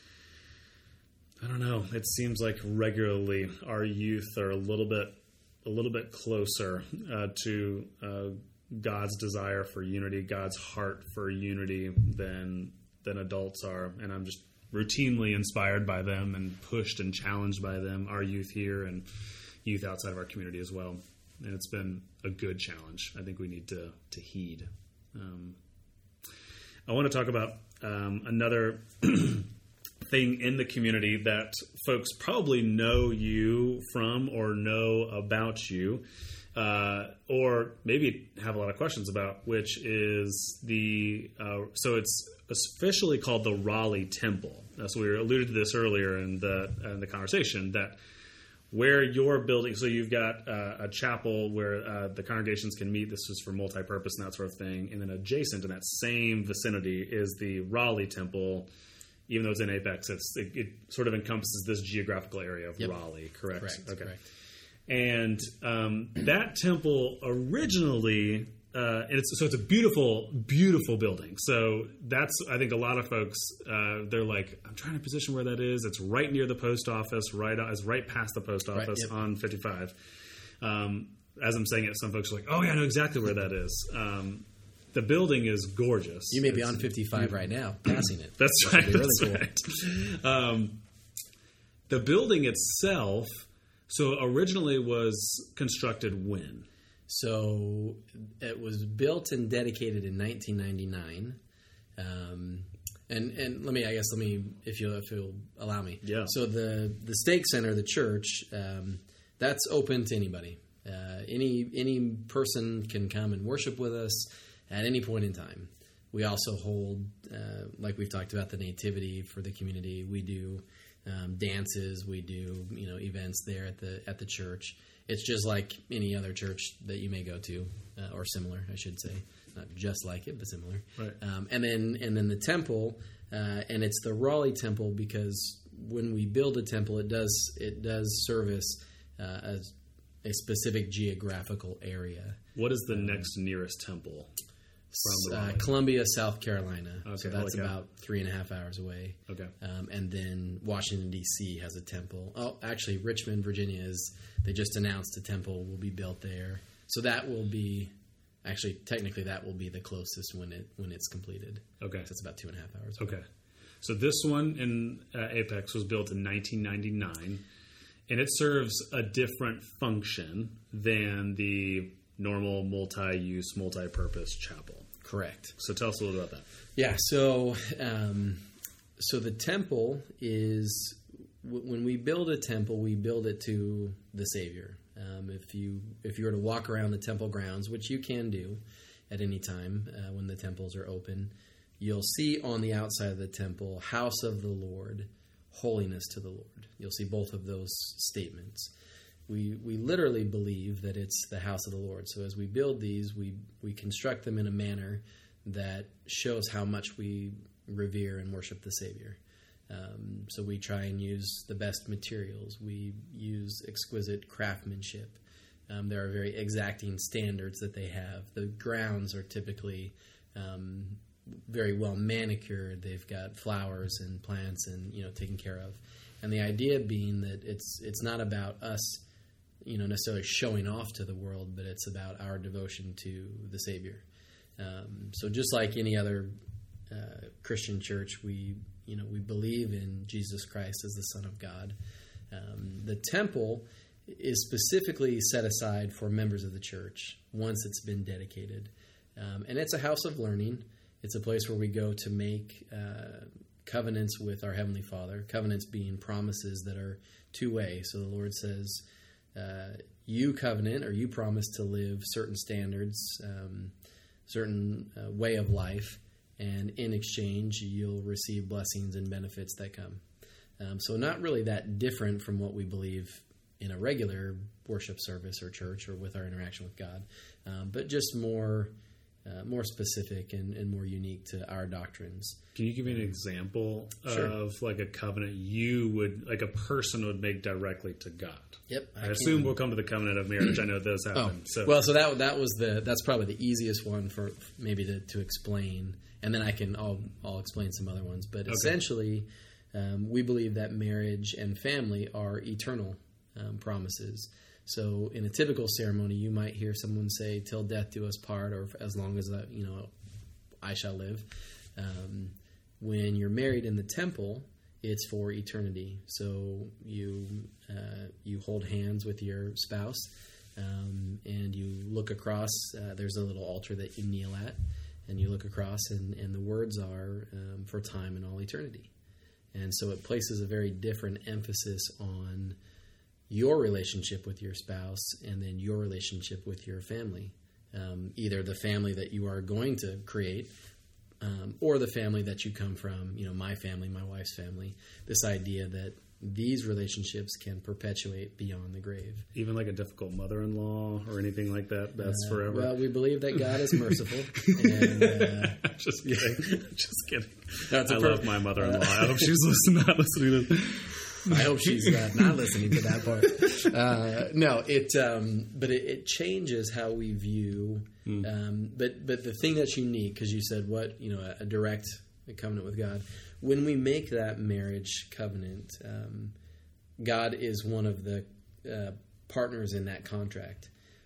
I don't know, it seems like regularly our youth are a little bit, a little bit closer uh, to uh, God's desire for unity, God's heart for unity than than adults are. And I'm just routinely inspired by them and pushed and challenged by them, our youth here and youth outside of our community as well. And it's been a good challenge. I think we need to to heed. Um, I want to talk about um, another thing in the community that folks probably know you from or know about you. Uh, or maybe have a lot of questions about, which is the, uh, so it's officially called the Raleigh Temple. Uh, so we alluded to this earlier in the in the conversation, that where you're building, so you've got uh, a chapel where uh, the congregations can meet. This is for multi-purpose and that sort of thing. And then adjacent in that same vicinity is the Raleigh Temple. Even though it's in Apex, it's, it, it sort of encompasses this geographical area of yep. Raleigh, correct? Correct, okay. correct. And um, that temple originally, uh, and it's, so it's a beautiful, beautiful building. So that's, I think a lot of folks, uh, they're like, I'm trying to position where that is. It's right near the post office, right, it's right past the post office right, yep. on fifty-five. Um, as I'm saying it, some folks are like, oh yeah, I know exactly where that is. Um, the building is gorgeous. You may be it's, on fifty-five right now, passing it. That's right. That's really right. Cool. Um, the building itself, so originally was constructed when? So it was built and dedicated in nineteen ninety-nine. Um, and and let me, I guess, let me, if you'll, if you'll allow me. Yeah. So the, the Stake Center, the church, um, that's open to anybody. Uh, any any person can come and worship with us at any point in time. We also hold, uh, like we've talked about, the nativity for the community. We do Um, dances, we do, you know, events there at the at the church. It's just like any other church that you may go to, uh, or similar, I should say, not just like it, but similar. Right. Um, and then and then the temple, uh, and it's the Raleigh Temple because when we build a temple, it does it does service uh, as a specific geographical area. What is the um, next nearest temple? Uh, Columbia, South Carolina. Okay, so that's about three and a half hours away. Okay. Um, and then Washington, D C has a temple. Oh, actually, Richmond, Virginia is, they just announced a temple will be built there. So that will be, actually, technically that will be the closest when it when it's completed. Okay. So it's about two and a half hours away. Okay. So this one in uh, Apex was built in nineteen ninety-nine, and it serves a different function than the normal multi-use, multi-purpose chapel. Correct. So tell us a little about that. Yeah. So, um, so the temple is w- when we build a temple, we build it to the Savior. Um, if you if you were to walk around the temple grounds, which you can do at any time uh, when the temples are open, you'll see on the outside of the temple, House of the Lord, holiness to the Lord. You'll see both of those statements. We we literally believe that it's the house of the Lord. So as we build these, we, we construct them in a manner that shows how much we revere and worship the Savior. Um, so we try and use the best materials. We use exquisite craftsmanship. Um, there are very exacting standards that they have. The grounds are typically um, very well manicured. They've got flowers and plants and, you know, taken care of. And the idea being that it's it's not about us, you know, necessarily showing off to the world, but it's about our devotion to the Savior. Um, so just like any other uh, Christian church, we you know we believe in Jesus Christ as the Son of God. Um, the temple is specifically set aside for members of the church once it's been dedicated, um, and it's a house of learning. It's a place where we go to make uh, covenants with our Heavenly Father. Covenants being promises that are two way. So the Lord says, uh, "You covenant, or you promise to live certain standards." Um, certain uh, way of life, and in exchange you'll receive blessings and benefits that come. Um, so not really that different from what we believe in a regular worship service or church or with our interaction with God, um, but just more uh, more specific and, and more unique to our doctrines. Can you give me an example Sure. of like a covenant you would, like a person would make directly to God? Yep. I, I can. assume we'll come to the covenant of marriage. I know those happen. Oh, so. well, so that that was the that's probably the easiest one for maybe to, to explain, and then I can I'll I'll explain some other ones. But okay. essentially, um, we believe that marriage and family are eternal um, promises. So in a typical ceremony, you might hear someone say, "Till death do us part," or "As long as I, you know I shall live." Um, when you're married in the temple, it's for eternity. So you uh, you hold hands with your spouse, um, and you look across. Uh, there's a little altar that you kneel at, and you look across, and, and the words are um, for time and all eternity. And so it places a very different emphasis on your relationship with your spouse and then your relationship with your family, um, either the family that you are going to create, Um, or the family that you come from, you know, my family, my wife's family, this idea that these relationships can perpetuate beyond the grave. Even like a difficult mother-in-law or anything like that, that's uh, forever. Well, we believe that God is merciful. and, uh, Just kidding. Just kidding. That's I per- love my mother-in-law. I hope she's listening, not listening to I hope she's uh, not listening to that part. Uh, no, it, um, but it, it changes how we view. Mm. Um, but but the thing that's unique, because you said what you know, a, a direct covenant with God. When we make that marriage covenant, um, God is one of the uh, partners in that contract.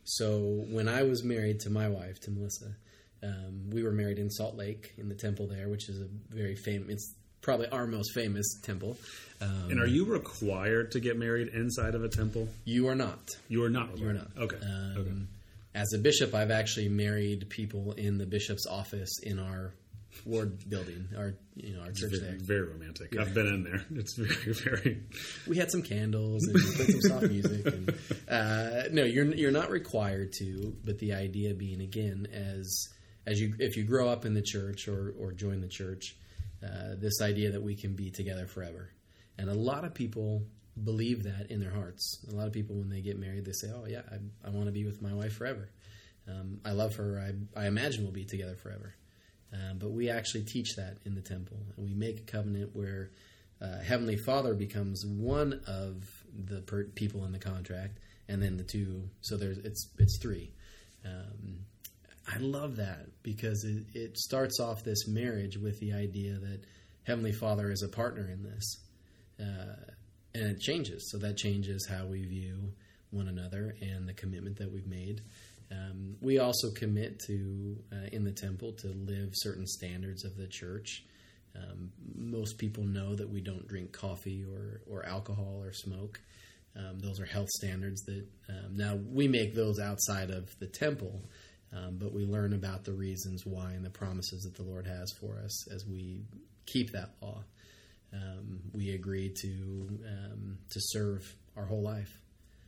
So when I was married to my wife, to Melissa, um, we were married in Salt Lake in the temple there, which is a very famous. It's probably our most famous temple. Um, and are you required to get married inside of a temple? You are not. You are not. You are not. Okay. Um, okay. As a bishop, I've actually married people in the bishop's office in our ward building, our you know our church it's very, there. Very romantic. Yeah. I've been in there. It's very very. We had some candles and we played some soft music. And, uh, no, you're you're not required to, but the idea being again as as you if you grow up in the church or or join the church. Uh, this idea that we can be together forever. And a lot of people believe that in their hearts. A lot of people, when they get married, they say, oh, yeah, I, I want to be with my wife forever. Um, I love her. I, I imagine we'll be together forever. Um, but we actually teach that in the temple. And we make a covenant where uh, Heavenly Father becomes one of the per- people in the contract, and then the two. So there's it's it's three. Um I love that because it, it starts off this marriage with the idea that Heavenly Father is a partner in this. Uh, and it changes. So that changes how we view one another and the commitment that we've made. Um, we also commit to, uh, in the temple, to live certain standards of the church. Um, most people know that we don't drink coffee or, or alcohol or smoke. Um, those are health standards that um, now we make those outside of the temple. Um, but we learn about the reasons why and the promises that the Lord has for us as we keep that law. Um, we agree to um, to serve our whole life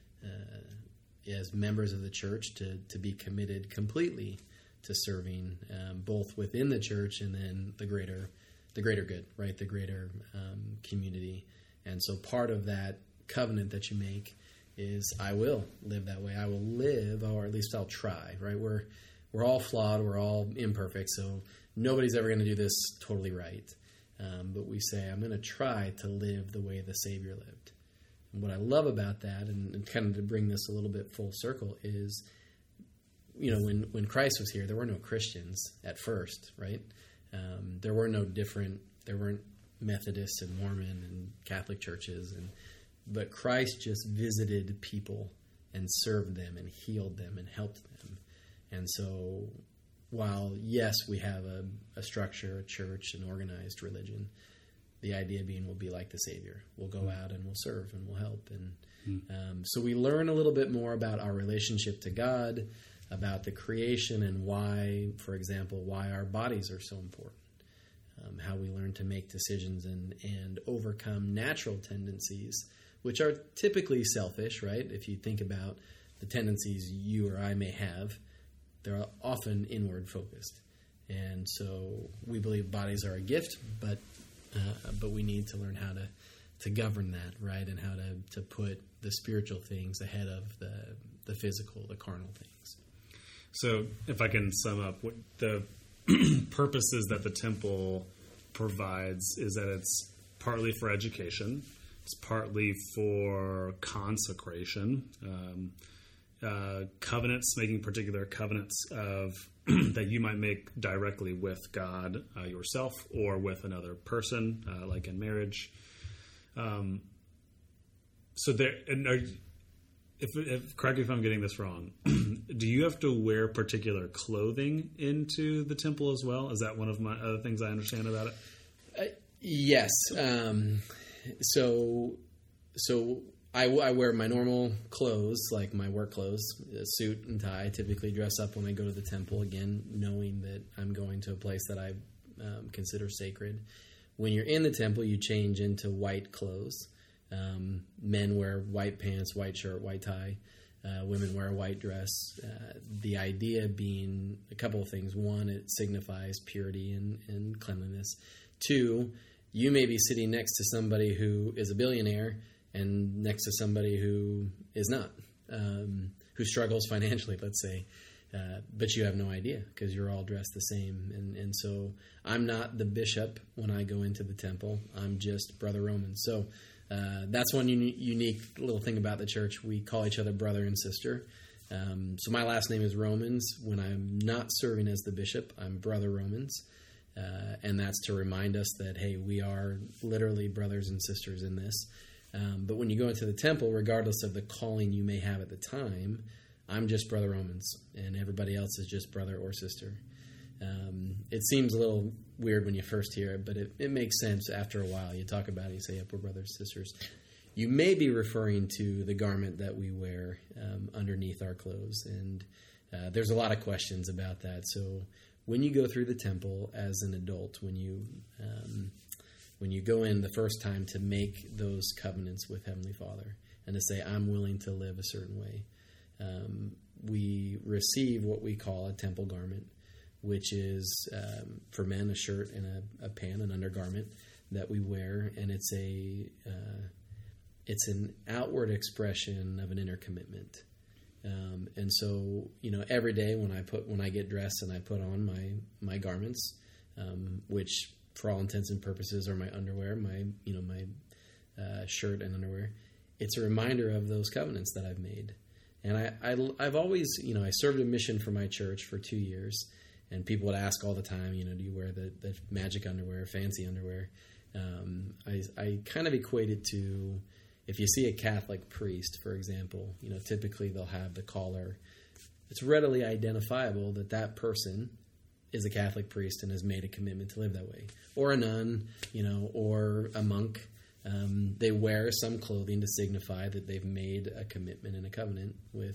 uh, as members of the church, to, to be committed completely to serving um, both within the church and then the greater the greater good, right? The greater um, community. And so part of that covenant that you make is I will live that way. I will live, or at least I'll try, right? We're, we're all flawed. We're all imperfect. So nobody's ever going to do this totally right. Um, but we say, I'm going to try to live the way the Savior lived. And what I love about that, and, and kind of to bring this a little bit full circle, is, you know, when, when Christ was here, there were no Christians at first, right? Um, there were no different, there weren't Methodists and Mormon and Catholic churches, and but Christ just visited people and served them and healed them and helped them. And so while, yes, we have a, a structure, a church, an organized religion, the idea being we'll be like the Savior. We'll go out and we'll serve and we'll help. And um, so we learn a little bit more about our relationship to God, about the creation, and why, for example, why our bodies are so important. Um, how we learn to make decisions and, and overcome natural tendencies, which are typically selfish, right? If you think about the tendencies you or I may have, they're often inward focused. And so we believe bodies are a gift, but uh, but we need to learn how to, to govern that, right? And how to, to put the spiritual things ahead of the the physical, the carnal things. So if I can sum up, what the purposes that the temple provides is that it's partly for education, it's partly for consecration, um, uh, covenants, making particular covenants of that you might make directly with God uh, yourself or with another person, uh, like in marriage. Um, so there, and are, if, if correct me if I'm getting this wrong, do you have to wear particular clothing into the temple as well? Is that one of my other things I understand about it? Uh, yes. Um, so, so I, I wear my normal clothes, like my work clothes, a suit and tie. I typically dress up when I go to the temple, again, knowing that I'm going to a place that I um, consider sacred. When you're in the temple, you change into white clothes. Um, men wear white pants, white shirt, white tie. Uh, women wear a white dress. Uh, the idea being a couple of things. One, it signifies purity and, and cleanliness. Two, you may be sitting next to somebody who is a billionaire and next to somebody who is not, um, who struggles financially, let's say. Uh, but you have no idea because you're all dressed the same. And, and so I'm not the bishop when I go into the temple. I'm just Brother Roman. So uh, that's one uni- unique little thing about the church. We call each other brother and sister. Um, so my last name is Romans. When I'm not serving as the bishop, I'm Brother Romans. Uh, and that's to remind us that, hey, we are literally brothers and sisters in this. Um, but when you go into the temple, regardless of the calling you may have at the time, I'm just Brother Romans, and everybody else is just brother or sister. Um, it seems a little weird when you first hear it, but it, it makes sense after a while. You talk about it, you say, yep, we're brothers and sisters. You may be referring to the garment that we wear um, underneath our clothes, and uh, there's a lot of questions about that. So when you go through the temple as an adult, when you um, when you go in the first time to make those covenants with Heavenly Father and to say, I'm willing to live a certain way, um, we receive what we call a temple garment, which is um, for men a shirt and a, a pant, an undergarment that we wear, and it's a uh, it's an outward expression of an inner commitment. Um, and so, you know, every day when I put when I get dressed and I put on my my garments, um, which for all intents and purposes are my underwear, my you know my uh, shirt and underwear, it's a reminder of those covenants that I've made. And I, I I've always you know I served a mission for my church for two years, and people would ask all the time, you know, do you wear the, the magic underwear, fancy underwear? Um, I I kind of equate it to, if you see a Catholic priest, for example, you know, typically they'll have the collar. It's readily identifiable that that person is a Catholic priest and has made a commitment to live that way. Or a nun, you know, or a monk. Um, they wear some clothing to signify that they've made a commitment and a covenant with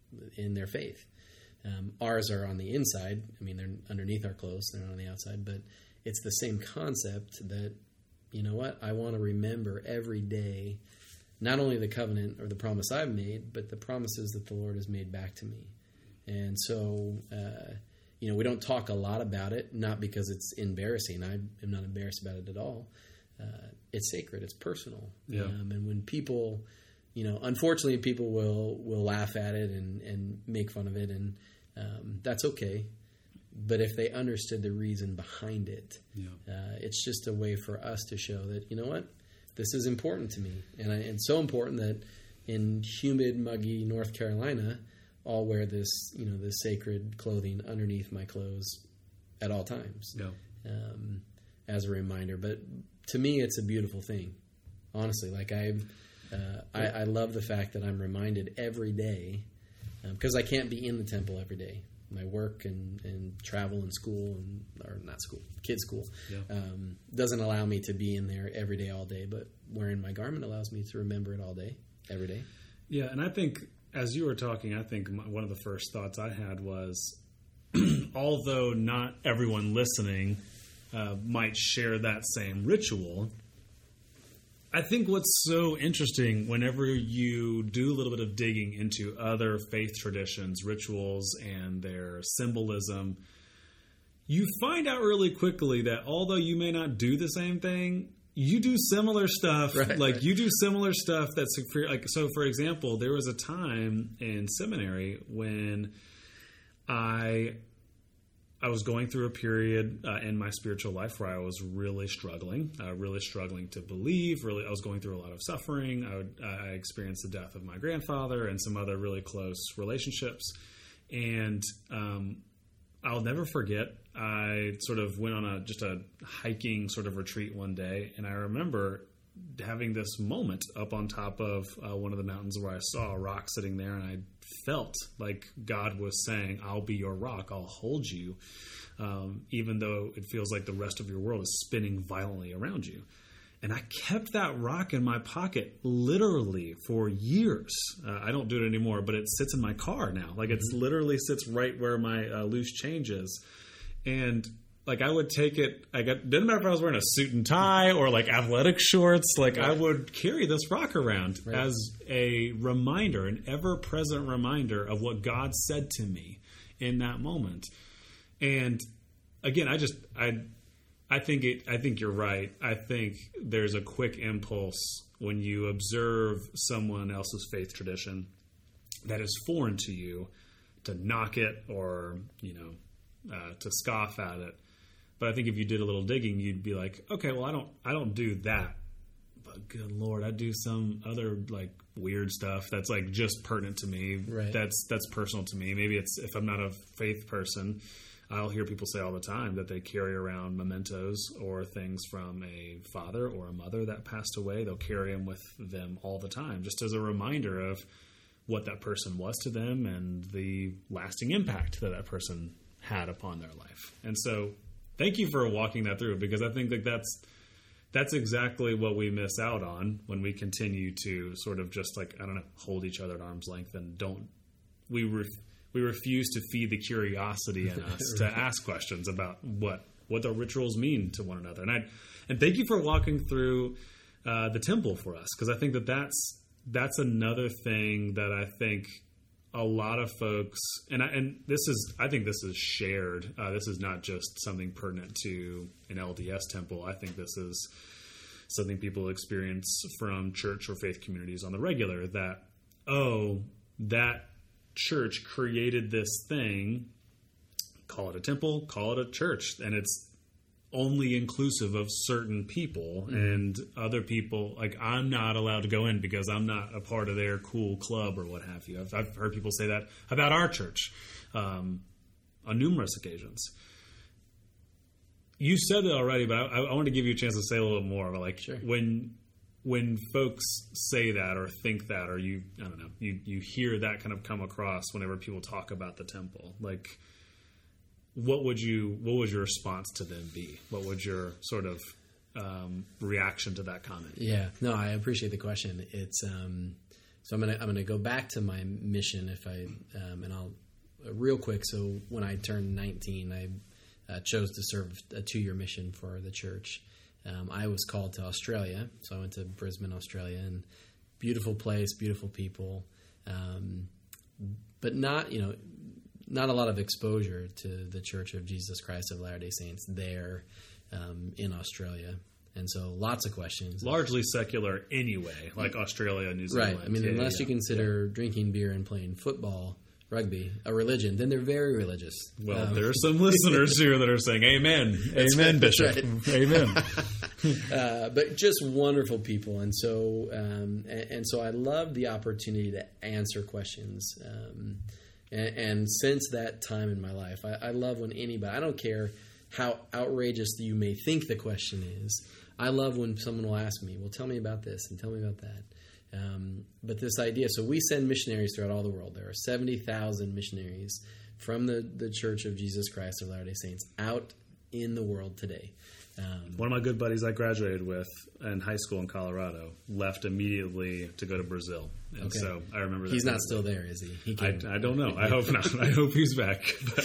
in their faith. Um, ours are on the inside. I mean, they're underneath our clothes. They're not on the outside. But it's the same concept that, you know what, I want to remember every day not only the covenant or the promise I've made, but the promises that the Lord has made back to me. And so, uh, you know, we don't talk a lot about it, not because it's embarrassing. I am not embarrassed about it at all. uh, it's sacred, it's personal. Yeah. Um, and when people, you know, unfortunately, people will will laugh at it and, and make fun of it, and um, that's okay. But if they understood the reason behind it, yeah. uh, it's just a way for us to show that, you know what, this is important to me. And, I, and so important that in humid, muggy North Carolina, I'll wear this, you know, this sacred clothing underneath my clothes at all times, yeah. um, as a reminder. But to me, it's a beautiful thing, honestly. Like I've, uh, I, I love the fact that I'm reminded every day, because um, I can't be in the temple every day. My work and, and travel and school and or not school, kids school yeah. um, doesn't allow me to be in there every day, all day. But wearing my garment allows me to remember it all day, every day. Yeah, and I think as you were talking, I think my, one of the first thoughts I had was, although not everyone listening uh, might share that same ritual, I think what's so interesting whenever you do a little bit of digging into other faith traditions, rituals, and their symbolism, you find out really quickly that although you may not do the same thing, you do similar stuff. Right, like right. you do similar stuff that's like, so for example, there was a time in seminary when I I was going through a period uh, in my spiritual life where I was really struggling, uh, really struggling to believe. Really, I was going through a lot of suffering. I, would, uh, I experienced the death of my grandfather and some other really close relationships. And um, I'll never forget, I sort of went on a just a hiking sort of retreat one day, and I remember having this moment up on top of uh, one of the mountains where I saw a rock sitting there, and I felt like God was saying, I'll be your rock, I'll hold you, um, even though it feels like the rest of your world is spinning violently around you. And I kept that rock in my pocket literally for years. Uh, I don't do it anymore, but it sits in my car now. Like it's Mm-hmm. literally sits right where my uh, loose change is. And like I would take it, I got, didn't matter if I was wearing a suit and tie or like athletic shorts, like right. I would carry this rock around right. as a reminder, an ever-present reminder of what God said to me in that moment. And again, I just, I, I think it, I think you're right. I think there's a quick impulse when you observe someone else's faith tradition that is foreign to you to knock it or, you know, uh, to scoff at it. But I think if you did a little digging, you'd be like, okay, well, I don't, I don't do that. But good Lord, I do some other like weird stuff that's like just pertinent to me. Right. That's that's personal to me. Maybe it's if I'm not a faith person, I'll hear people say all the time that they carry around mementos or things from a father or a mother that passed away. They'll carry them with them all the time, just as a reminder of what that person was to them and the lasting impact that that person had upon their life. And so thank you for walking that through, because I think that that's that's exactly what we miss out on when we continue to sort of just like, I don't know, hold each other at arm's length and don't we ref, we refuse to feed the curiosity in us right. to ask questions about what what the rituals mean to one another. And I and thank you for walking through uh, the temple for us, because I think that that's that's another thing that I think a lot of folks, and I, and this is, I think this is shared. Uh, this is not just something pertinent to an L D S temple. I think this is something people experience from church or faith communities on the regular, that, oh, that church created this thing, call it a temple, call it a church, and it's only inclusive of certain people, mm-hmm. and other people, like I'm not allowed to go in because I'm not a part of their cool club or what have you. I've, I've heard people say that about our church um, on numerous occasions. You said it already, but I, I want to give you a chance to say a little bit more. But like sure. when when folks say that or think that, or you, I don't know, you you hear that kind of come across whenever people talk about the temple, like. What would you? What would your response to them be? What would your sort of um, reaction to that comment? Yeah, no, I appreciate the question. It's um, so I'm gonna I'm gonna go back to my mission if I um, and I'll uh, real quick. So when I turned nineteen, I uh, chose to serve a two year mission for the church. Um, I was called to Australia, so I went to Brisbane, Australia, and beautiful place, beautiful people, um, but not you know. Not a lot of exposure to the Church of Jesus Christ of Latter-day Saints there um, in Australia. And so lots of questions. Largely secular anyway, like Australia, New Zealand. Right. I mean, yeah, unless yeah. you consider yeah. drinking beer and playing football, rugby, a religion, then they're very religious. Well, um, there are some listeners here that are saying, amen. Amen, right, Bishop. right. Amen. uh, but just wonderful people. And so, um, and, and so I love the opportunity to answer questions. Um, and, and since that time in my life, I, I love when anybody, I don't care how outrageous you may think the question is. I love when someone will ask me, well, tell me about this and tell me about that. Um, but this idea, so we send missionaries throughout all the world. There are seventy thousand missionaries from the, the Church of Jesus Christ of Latter-day Saints out in the world today. Um, One of my good buddies I graduated with in high school in Colorado left immediately to go to Brazil. And okay. so I remember that. He's not still there, is he? he I, I don't know. I hope not. I hope he's back.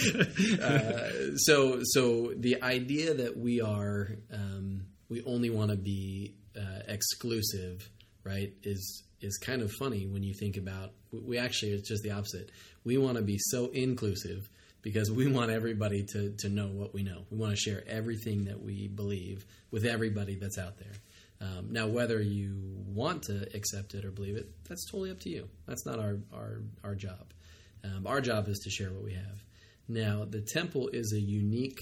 uh, so, so the idea that we are, um, we only want to be uh, exclusive, right, is is kind of funny when you think about. We actually, it's just the opposite. We want to be so inclusive because we want everybody to to know what we know. We want to share everything that we believe with everybody that's out there. Um, now, whether you want to accept it or believe it, that's totally up to you. That's not our our, our job. Um, our job is to share what we have. Now, the temple is a unique,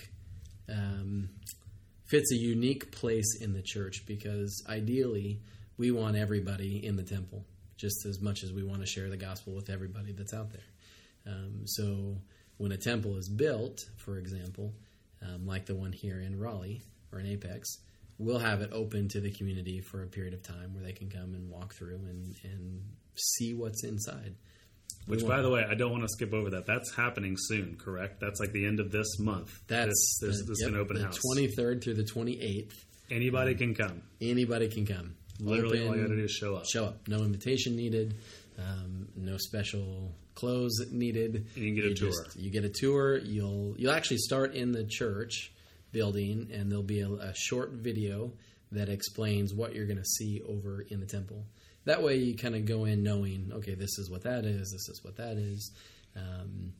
um, fits a unique place in the church because ideally we want everybody in the temple just as much as we want to share the gospel with everybody that's out there. Um, so when a temple is built, for example, um, like the one here in Raleigh or in Apex, we'll have it open to the community for a period of time where they can come and walk through and, and see what's inside. Which, by the way, I don't want to skip over that. That's happening soon, correct? That's like the end of this month. That's this, this, the, this yep, is an open the house. twenty-third through the twenty-eighth. Anybody um, can come. Anybody can come. Literally, open, all you got to do is show up. Show up. No invitation needed. Um, no special clothes needed. And you can get a you tour. Just, you get a tour. You'll you'll actually start in the church building, and there'll be a, a short video that explains what you're going to see over in the temple. That way you kind of go in knowing, okay, this is what that is, this is what that is. Um,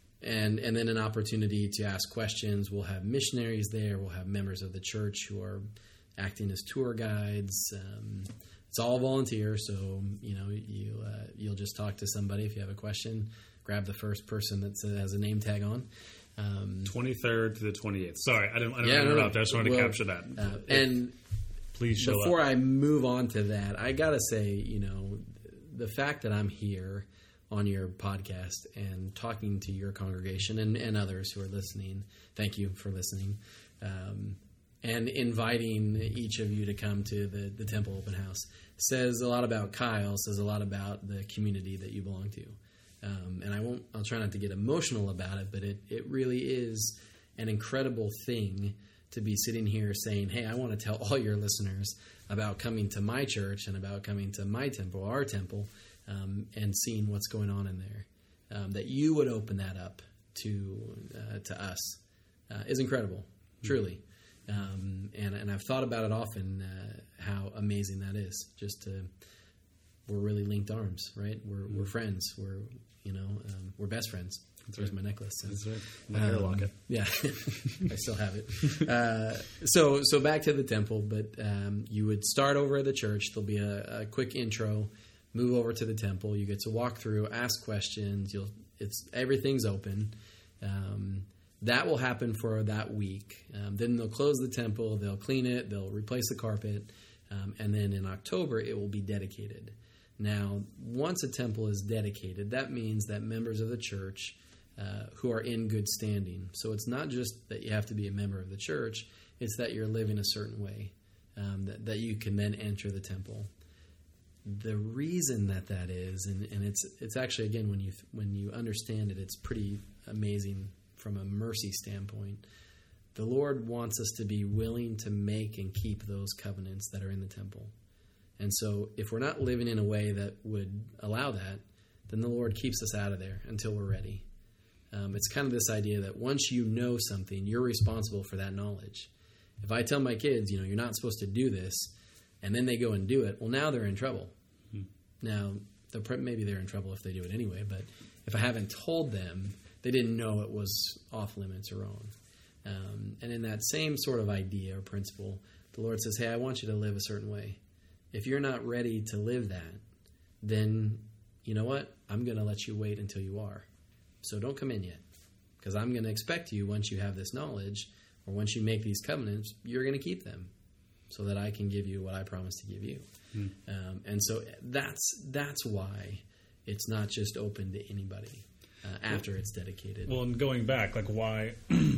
and and then an opportunity to ask questions. We'll have missionaries there. We'll have members of the church who are acting as tour guides. Um, it's all volunteer, so you know you uh, you'll just talk to somebody if you have a question. Grab the first person that has a name tag on. Um, twenty-third to the twenty-eighth. Sorry, I didn't, I didn't yeah, interrupt. no, no. I just wanted well, to capture that. Uh, and please show before up. I move on to that, I gotta say, you know, the fact that I'm here on your podcast and talking to your congregation and, and others who are listening, thank you for listening, um, and inviting each of you to come to the, the Temple Open House says a lot about Kyle, says a lot about the community that you belong to. Um, and I won't, I'll try not to get emotional about it, but it, it really is an incredible thing to be sitting here saying, hey, I want to tell all your listeners about coming to my church and about coming to my temple, our temple, um, and seeing what's going on in there. Um, that you would open that up to uh, to us uh, is incredible, truly. Um, and, and I've thought about it often, uh, how amazing that is. Just to, we're really linked arms, right? We're we're friends. We're you know um, we're best friends. There's my necklace. That's right. My hair locket. Yeah, I still have it. Uh, so, so back to the temple. But um, you would start over at the church. There'll be a, a quick intro. Move over to the temple. You get to walk through, ask questions. You'll. It's everything's open. Um, that will happen for that week. Um, then they'll close the temple. They'll clean it. They'll replace the carpet. Um, and then in October, it will be dedicated. Now, once a temple is dedicated, that means that members of the church Uh, who are in good standing. So it's not just that you have to be a member of the church, it's that you're living a certain way, um, that, that you can then enter the temple. The reason that that is, and, and it's it's actually, again, when you when you understand it, it's pretty amazing from a mercy standpoint. The Lord wants us to be willing to make and keep those covenants that are in the temple. And so if we're not living in a way that would allow that, then the Lord keeps us out of there until we're ready. Um, it's kind of this idea that once you know something, you're responsible for that knowledge. If I tell my kids, you know, you're not supposed to do this, and then they go and do it, well, now they're in trouble. Hmm. Now, they're, maybe they're in trouble if they do it anyway, but if I haven't told them, they didn't know it was off limits or wrong. Um, and in that same sort of idea or principle, The Lord says, hey, I want you to live a certain way. If you're not ready to live that, then you know what? I'm going to let you wait until you are. So don't come in yet, because I'm going to expect you, once you have this knowledge, or once you make these covenants, you're going to keep them so that I can give you what I promised to give you. Hmm. Um, and so that's that's why it's not just open to anybody uh, after it's dedicated. Well, and going back, like why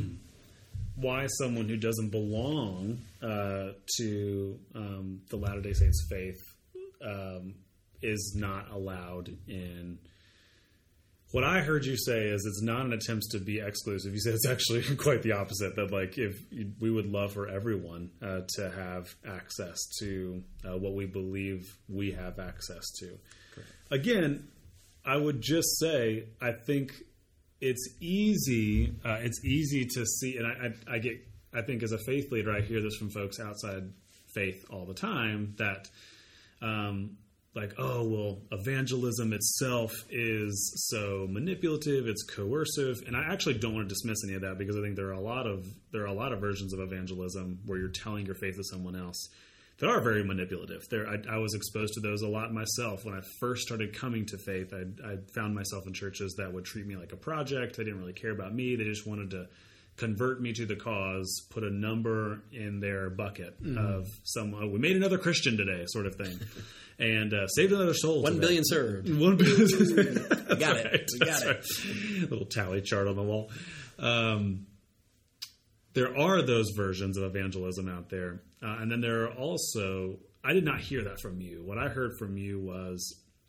why someone who doesn't belong uh, to um, the Latter-day Saints faith um, is not allowed in. What I heard you say is it's not an attempt to be exclusive. You said it's actually quite the opposite, that like if we would love for everyone uh, to have access to uh, what we believe we have access to. Correct. Again, I would just say I think it's easy. Uh, it's easy to see, and I, I, I get. I think as a faith leader, I hear this from folks outside faith all the time that. Um, Like, oh, well, evangelism itself is so manipulative, it's coercive. And I actually don't want to dismiss any of that, because I think there are a lot of there are a lot of versions of evangelism where you're telling your faith to someone else that are very manipulative. There, I, I was exposed to those a lot myself. When I first started coming to faith, I, I found myself in churches that would treat me like a project. They didn't really care about me. They just wanted to convert me to the cause, put a number in their bucket mm-hmm. of some, oh, we made another Christian today sort of thing. And uh, saved another soul. One billion served. One billion. got it. Right. We got That's it. Right. Little tally chart on the wall. Um, there are those versions of evangelism out there. Uh, and then there are also, I did not hear that from you. What I heard from you was,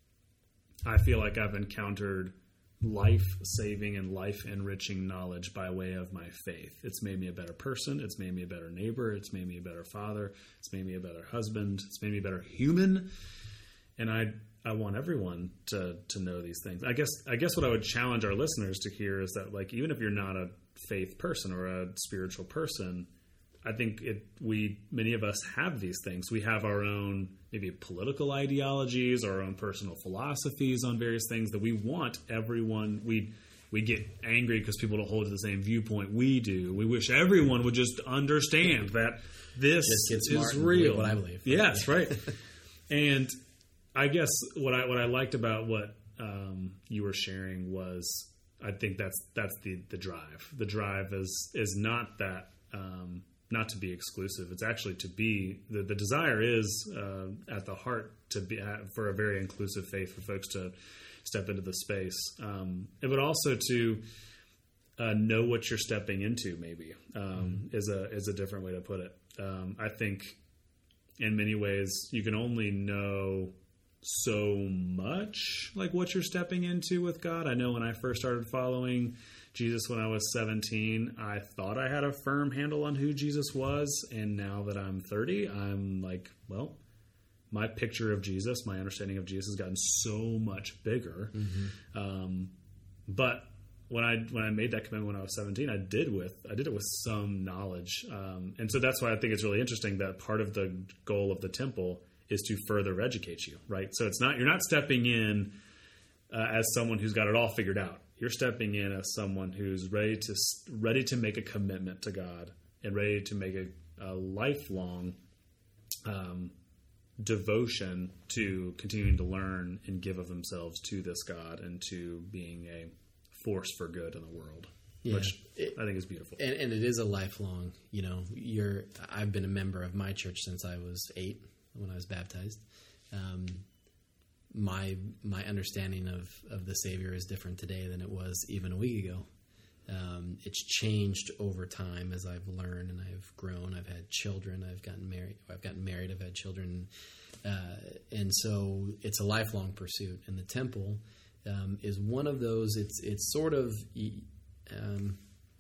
I feel like I've encountered life-saving and life-enriching knowledge by way of my faith. It's made me a better person. It's made me a better neighbor. It's made me a better father. It's made me a better husband. It's made me a better human. And I I want everyone to to know these things. I guess I guess what I would challenge our listeners to hear is that, like, even if you're not a faith person or a spiritual person, I think it we many of us have these things. We have our own maybe political ideologies, our own personal philosophies on various things that we want everyone. We we get angry because people don't hold to the same viewpoint we do. We wish everyone would just understand that this is real. What I believe. Yes, right. And I guess what I what I liked about what um, you were sharing was, I think that's that's the, the drive. The drive is is not that. Um, not to be exclusive. It's actually to be, the, the desire is uh, at the heart to be uh, for a very inclusive faith, for folks to step into the space. Um, but also to uh, know what you're stepping into, maybe, um, mm-hmm. is a is a different way to put it. Um, I think in many ways you can only know so much, like what you're stepping into with God. I know when I first started following Jesus when I was seventeen, I thought I had a firm handle on who Jesus was. And now that I'm thirty, I'm like, well, my picture of Jesus, my understanding of Jesus has gotten so much bigger. Mm-hmm. Um, but when I when I made that commitment when I was seventeen, I did with I did it with some knowledge. Um, and so that's why I think it's really interesting that part of the goal of the temple is to further educate you, right? So it's not, you're not stepping in uh, as someone who's got it all figured out. You're stepping in as someone who's ready to ready to make a commitment to God and ready to make a, a lifelong um, devotion to continuing to learn and give of themselves to this God and to being a force for good in the world, yeah. which it, I think is beautiful. And, and it is a lifelong. You know, you're. I've been a member of my church since I was eight when I was baptized. Um, my my understanding of, of the Savior is different today than it was even a week ago. Um, it's changed over time as I've learned and I've grown. I've had children. I've gotten married. I've gotten married. I've had children, uh, and so it's a lifelong pursuit. And the temple um, is one of those. It's it's sort of. Um,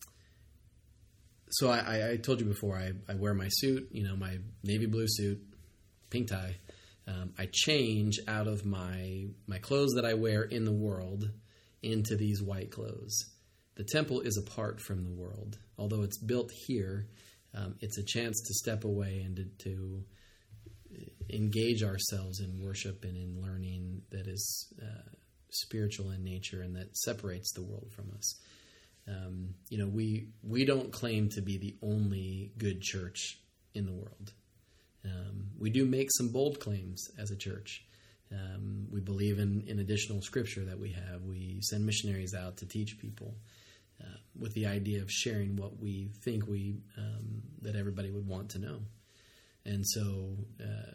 so I, I told you before. I, I wear my suit. You know, my navy blue suit, pink tie. Um, I change out of my my clothes that I wear in the world into these white clothes. The temple is apart from the world. Although it's built here, um, it's a chance to step away and to, to engage ourselves in worship and in learning that is uh, spiritual in nature and that separates the world from us. Um, you know, we we don't claim to be the only good church in the world. Um, we do make some bold claims as a church. Um, we believe in, in additional scripture that we have. We send missionaries out to teach people uh, with the idea of sharing what we think we um, that everybody would want to know. And so uh,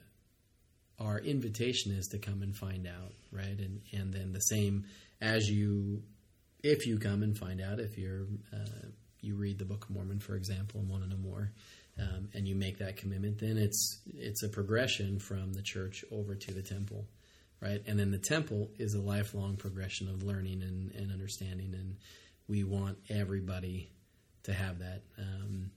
our invitation is to come and find out, right? And and then the same as you, if you come and find out, if you're uh, you read the Book of Mormon, for example, and want to know more, um, and you make that commitment, then it's it's a progression from the church over to the temple, right? And then the temple is a lifelong progression of learning and, and understanding, and we want everybody to have that. Um,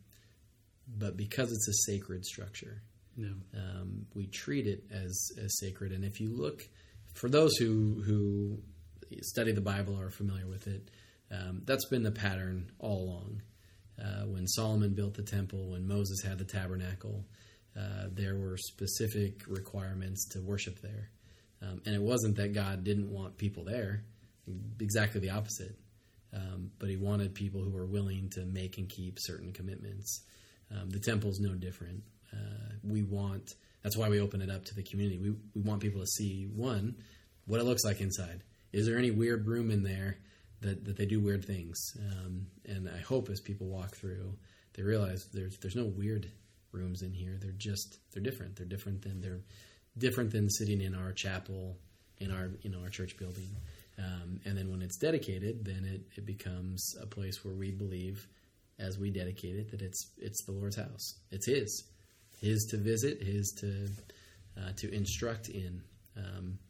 but because it's a sacred structure, yeah. um, we treat it as, as sacred. And if you look, for those who who study the Bible or are familiar with it, um, that's been the pattern all along. Uh, when Solomon built the temple, when Moses had the tabernacle, uh, there were specific requirements to worship there. Um, and it wasn't that God didn't want people there, exactly the opposite. Um, but he wanted people who were willing to make and keep certain commitments. Um, the temple's no different. Uh, we want, that's why we open it up to the community. We we want people to see, one, what it looks like inside. Is there any weird room in there that, that they do weird things? Um, and I hope as people walk through, they realize there's there's no weird rooms in here. They're just, they're different. They're different than, they're different than sitting in our chapel, in our, you know, our church building. Um, and then when it's dedicated, then it, it becomes a place where we believe, as we dedicate it, that it's it's the Lord's house. It's His, His to visit, His to uh, to instruct in, um,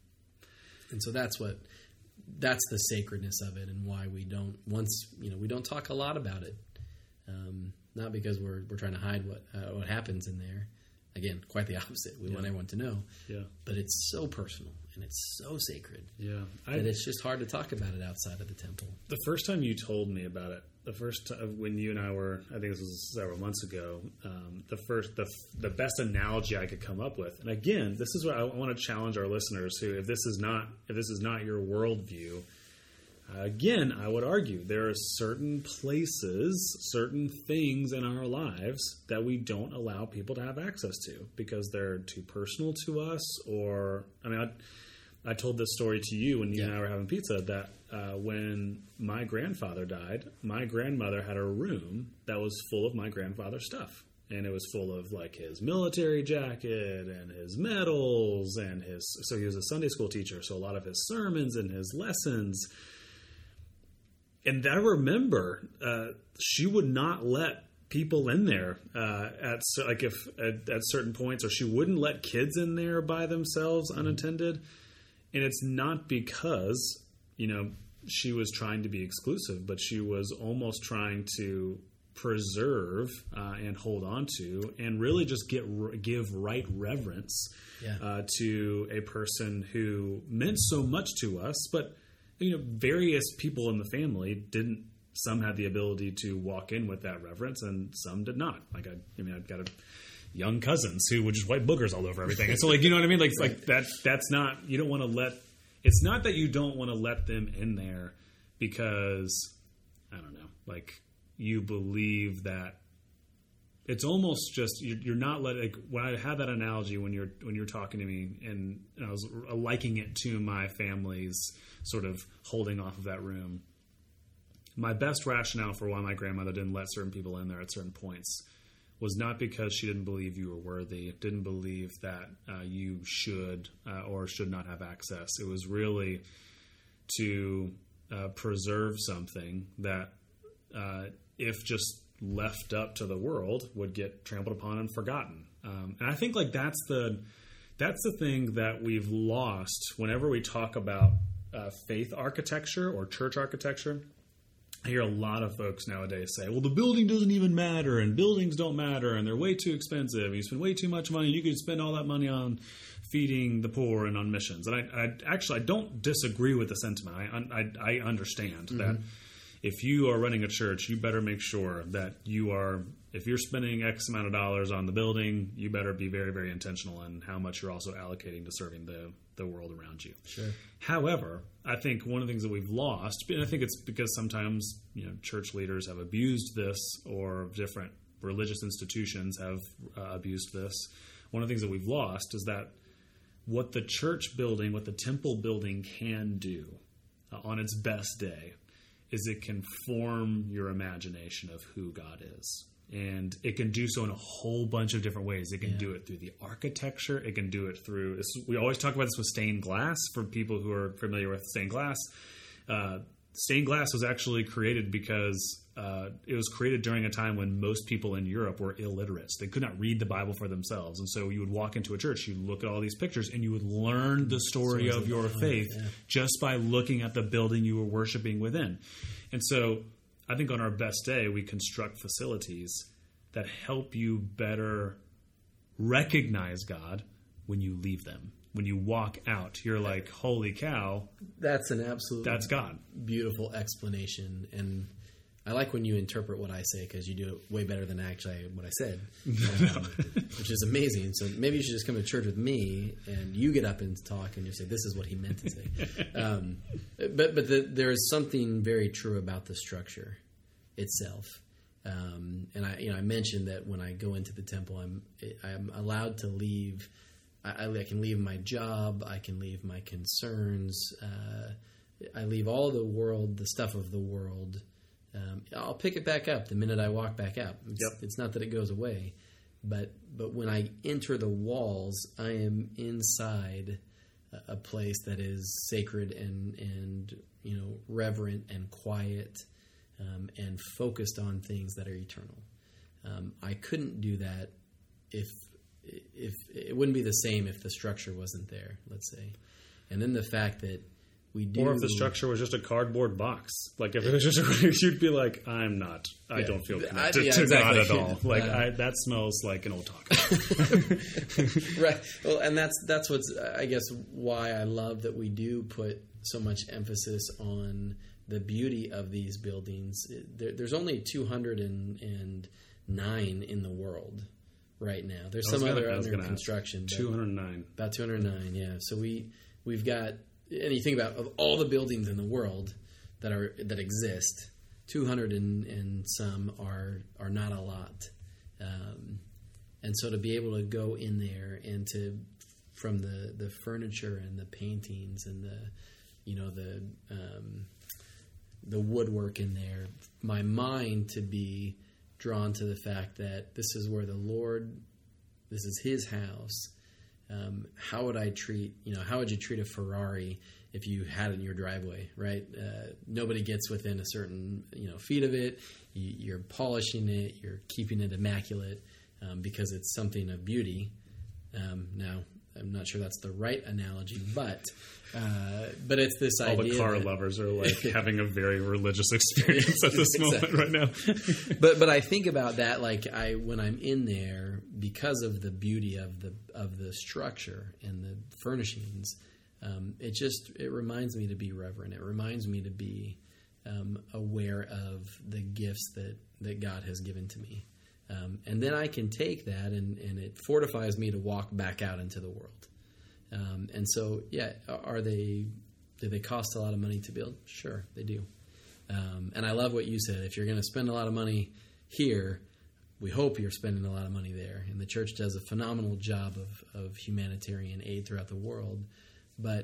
and so that's what that's the sacredness of it, and why we don't once you know we don't talk a lot about it, um, not because we're we're trying to hide what uh, what happens in there. Again, quite the opposite. We yeah. want everyone to know. Yeah. But it's so personal and it's so sacred. Yeah. I, that it's just hard to talk about it outside of the temple. The first time you told me about it, the first time when you and I were, I think this was several months ago, um, the first, the the best analogy I could come up with. And again, this is what I want to challenge our listeners who, if this is not, if this is not your worldview, Uh, again, I would argue there are certain places, certain things in our lives that we don't allow people to have access to because they're too personal to us. Or, I mean, I, I told this story to you when you yeah. and I were having pizza that uh, when my grandfather died, my grandmother had a room that was full of my grandfather's stuff. And it was full of like his military jacket and his medals and his, so he was a Sunday school teacher. So a lot of his sermons and his lessons. And I remember uh, she would not let people in there uh, at like if at, at certain points, or she wouldn't let kids in there by themselves unattended. And it's not because you know she was trying to be exclusive, but she was almost trying to preserve uh, and hold on to, and really just get give right reverence yeah. uh, to a person who meant so much to us, but. You know, various people in the family didn't. Some had the ability to walk in with that reverence, and some did not. Like, I, I mean, I've got a young cousins who would just wipe boogers all over everything. And so, like, you know what I mean? Like, right. like that. That's not. You don't want to let. It's not that you don't want to let them in there because I don't know. Like, you believe that. It's almost just you're not letting. Like, when I had that analogy when you're when you're talking to me, and, and I was liking it to my family's sort of holding off of that room. My best rationale for why my grandmother didn't let certain people in there at certain points was not because she didn't believe you were worthy, didn't believe that uh, you should uh, or should not have access. It was really to uh, preserve something that uh, if just left up to the world would get trampled upon and forgotten. Um, and I think like that's the that's the thing that we've lost whenever we talk about uh, faith architecture or church architecture. I hear a lot of folks nowadays say, well, the building doesn't even matter and buildings don't matter and they're way too expensive. And you spend way too much money. You could spend all that money on feeding the poor and on missions. And I, I actually, I don't disagree with the sentiment. I, I, I understand mm-hmm. that if you are running a church, you better make sure that you are, if you're spending X amount of dollars on the building, you better be very, very intentional in how much you're also allocating to serving the, the world around you. Sure. However, I think one of the things that we've lost, and I think it's because sometimes, you know, church leaders have abused this, or different religious institutions have uh, abused this, one of the things that we've lost is that what the church building, what the temple building can do uh, on its best day is it can form your imagination of who God is. And it can do so in a whole bunch of different ways. It can yeah. do it through the architecture. It can do it through, this, we always talk about this with stained glass for people who are familiar with stained glass. Uh, stained glass was actually created because uh, it was created during a time when most people in Europe were illiterate. They could not read the Bible for themselves. And so you would walk into a church, you'd look at all these pictures, and you would learn the story of your faith yeah. just by looking at the building you were worshiping within. And so I think on our best day, we construct facilities that help you better recognize God when you leave them. When you walk out, you're like, holy cow. That's an absolute that's God. Beautiful explanation. And I like when you interpret what I say because you do it way better than actually what I said, um, which is amazing. So maybe you should just come to church with me and you get up and talk and you say, this is what he meant to say. um, but but the, there is something very true about the structure itself. Um, and I, you know, I mentioned that when I go into the temple, I'm I'm allowed to leave. I, I can leave my job. I can leave my concerns. Uh, I leave all the world, the stuff of the world. Um, I'll pick it back up the minute I walk back out. It's, yep. it's not that it goes away, but but when I enter the walls, I am inside a, a place that is sacred and and you know reverent and quiet. Um, and focused on things that are eternal. Um, I couldn't do that if if it wouldn't be the same if the structure wasn't there. Let's say, and then the fact that we do, or if the structure was just a cardboard box, like if it was just, a, you'd be like, I'm not, I yeah, don't feel connected I, yeah, to exactly. God at all. Like uh, I, that smells like an old taco. Right. Well, and that's that's what's I guess why I love that we do put so much emphasis on the beauty of these buildings. There, there's only two hundred nine in the world right now. There's some gonna, other under construction. two hundred nine About two hundred nine, yeah. So we, we've got, and you think about of all the buildings in the world that are that exist, two hundred and, and some are are not a lot. Um, and so to be able to go in there and to, from the, the furniture and the paintings and the, you know, the... Um, the woodwork in there, my mind to be drawn to the fact that this is where the Lord, this is his house. Um, how would I treat, you know, how would you treat a Ferrari if you had it in your driveway, right? Uh, nobody gets within a certain, you know, feet of it. You, you're polishing it. You're keeping it immaculate um, because it's something of beauty. Um, now, I'm not sure that's the right analogy, but uh, but it's this All idea. All the car that, lovers are like having a very religious experience at this exactly. moment right now. but but I think about that like I when I'm in there because of the beauty of the of the structure and the furnishings. Um, it just it reminds me to be reverent. It reminds me to be um, aware of the gifts that that God has given to me. Um, and then I can take that and, and it fortifies me to walk back out into the world. Um, and so, yeah, are they, do they cost a lot of money to build? Sure, they do. Um, and I love what you said. If you're going to spend a lot of money here, we hope you're spending a lot of money there. And the church does a phenomenal job of, of humanitarian aid throughout the world. But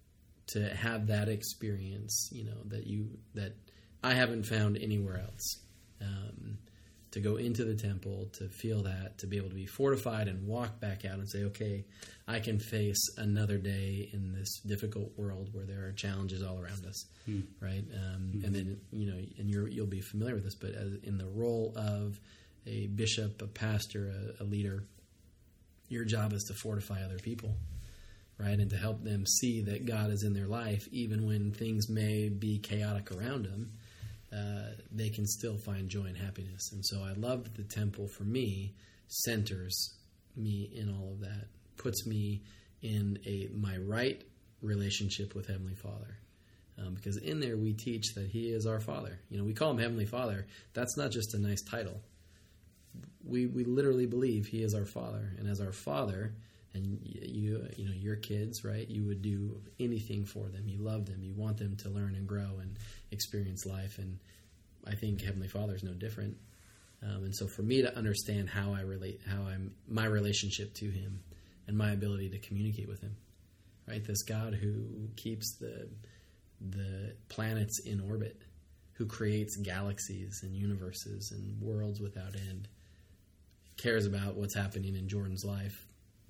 to have that experience, you know, that you, that I haven't found anywhere else, um, to go into the temple, to feel that, to be able to be fortified and walk back out and say, okay, I can face another day in this difficult world where there are challenges all around us, mm. right? Um, mm-hmm. And then, you know, and you're, you'll be familiar with this, but as in the role of a bishop, a pastor, a, a leader, your job is to fortify other people, right? And to help them see that God is in their life, even when things may be chaotic around them. Uh, they can still find joy and happiness. And so I love that the temple, for me, centers me in all of that, puts me in a my right relationship with Heavenly Father. Um, because in there we teach that He is our Father. You know, we call Him Heavenly Father. That's not just a nice title. We we literally believe He is our Father. And as our Father, and you you know, your kids, right, you would do anything for them. You love them. You want them to learn and grow and experience life. And I think Heavenly Father is no different. Um, and so for me to understand how I relate, how I'm, my relationship to him and my ability to communicate with him, right? This God who keeps the, the planets in orbit, who creates galaxies and universes and worlds without end, cares about what's happening in Jordan's life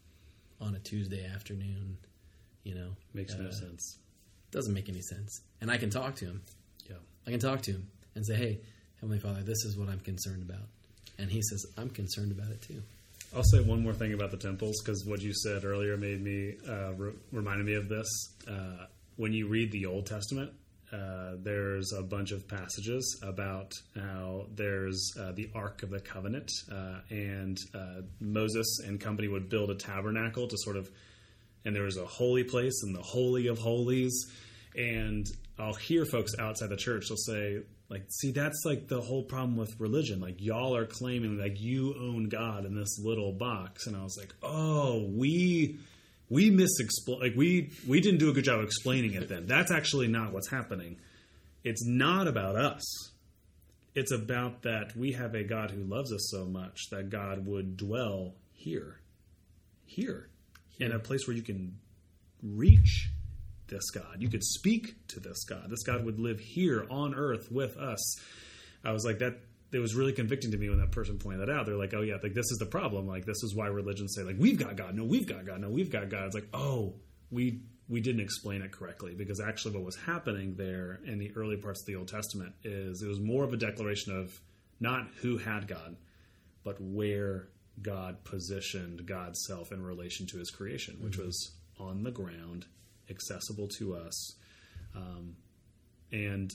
on a Tuesday afternoon, you know. Makes uh, no sense. Doesn't make any sense. And I can talk to him. Yeah. I can talk to him and say, hey, Heavenly Father, this is what I'm concerned about. And he says, I'm concerned about it too. I'll say one more thing about the temples, because what you said earlier made me, uh, re- reminded me of this. Uh, when you read the Old Testament, uh, there's a bunch of passages about how there's uh, the Ark of the Covenant, uh, and uh, Moses and company would build a tabernacle to sort of, and there was a holy place and the Holy of Holies. And I'll hear folks outside the church, they'll say, like, see, that's like the whole problem with religion. Like, y'all are claiming like you own God in this little box. And I was like, oh, we we misexplain. Like, we we didn't do a good job of explaining it then. That's actually not what's happening. It's not about us. It's about that we have a God who loves us so much that God would dwell here, here, here. In a place where you can reach this God. You could speak to this God. This God would live here on earth with us. I was like, that, it was really convicting to me when that person pointed that out. They're like, oh yeah, like this is the problem. Like, this is why religions say, like, we've got God. No, we've got God. No, we've got God. It's like, oh, we, we didn't explain it correctly, because actually what was happening there in the early parts of the Old Testament is it was more of a declaration of not who had God, but where God positioned God's self in relation to his creation, which mm-hmm. was on the ground, accessible to us. Um, and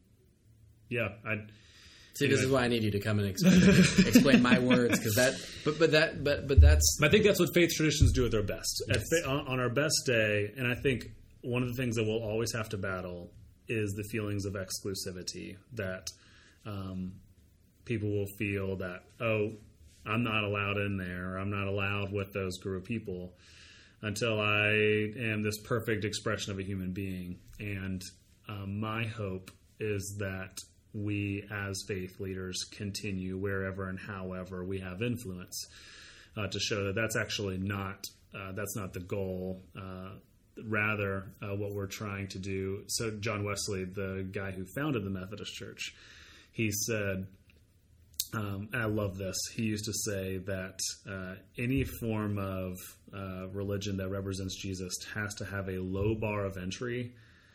yeah, I see, this is why I need you to come and explain, explain my words. Cause that, but, but that, but, but that's, I think that's what faith traditions do at their best. Yes. At, on, on our best day. And I think one of the things that we'll always have to battle is the feelings of exclusivity, that, um, people will feel that, oh, I'm not allowed in there, or I'm not allowed with those group of people until I am this perfect expression of a human being. And um, my hope is that we as faith leaders continue wherever and however we have influence uh, to show that that's actually not, uh, that's not the goal. Uh, rather, uh, what we're trying to do. So John Wesley, the guy who founded the Methodist Church, he said, Um, and I love this. He used to say that uh, any form of uh, religion that represents Jesus has to have a low bar of entry,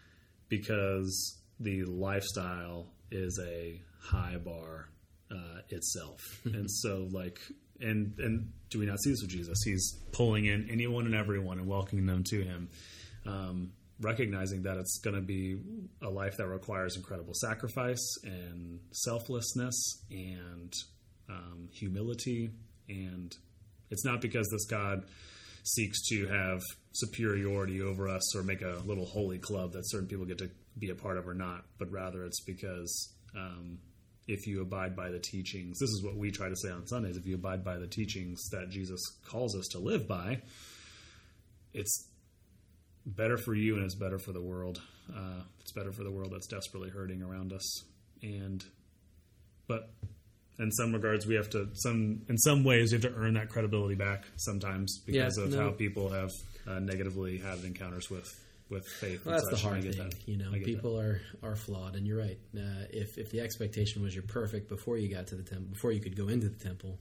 because the lifestyle is a high bar uh, itself. And so, like, and and do we not see this with Jesus? He's pulling in anyone and everyone and welcoming them to him, um, recognizing that it's going to be a life that requires incredible sacrifice and selflessness and um, humility. And it's not because this God seeks to have superiority over us or make a little holy club that certain people get to be a part of or not, but rather it's because um, if you abide by the teachings, this is what we try to say on Sundays, if you abide by the teachings that Jesus calls us to live by, it's better for you and it's better for the world. Uh, it's better for the world that's desperately hurting around us. And, but in some regards, we have to, some, in some ways, we have to earn that credibility back sometimes because yeah, of no. how people have uh, negatively had encounters with, with faith. Well, that's the hard thing. That. You know, people that. are, are flawed, and you're right. Uh, if, if the expectation was you're perfect before you got to the temple, before you could go into the temple,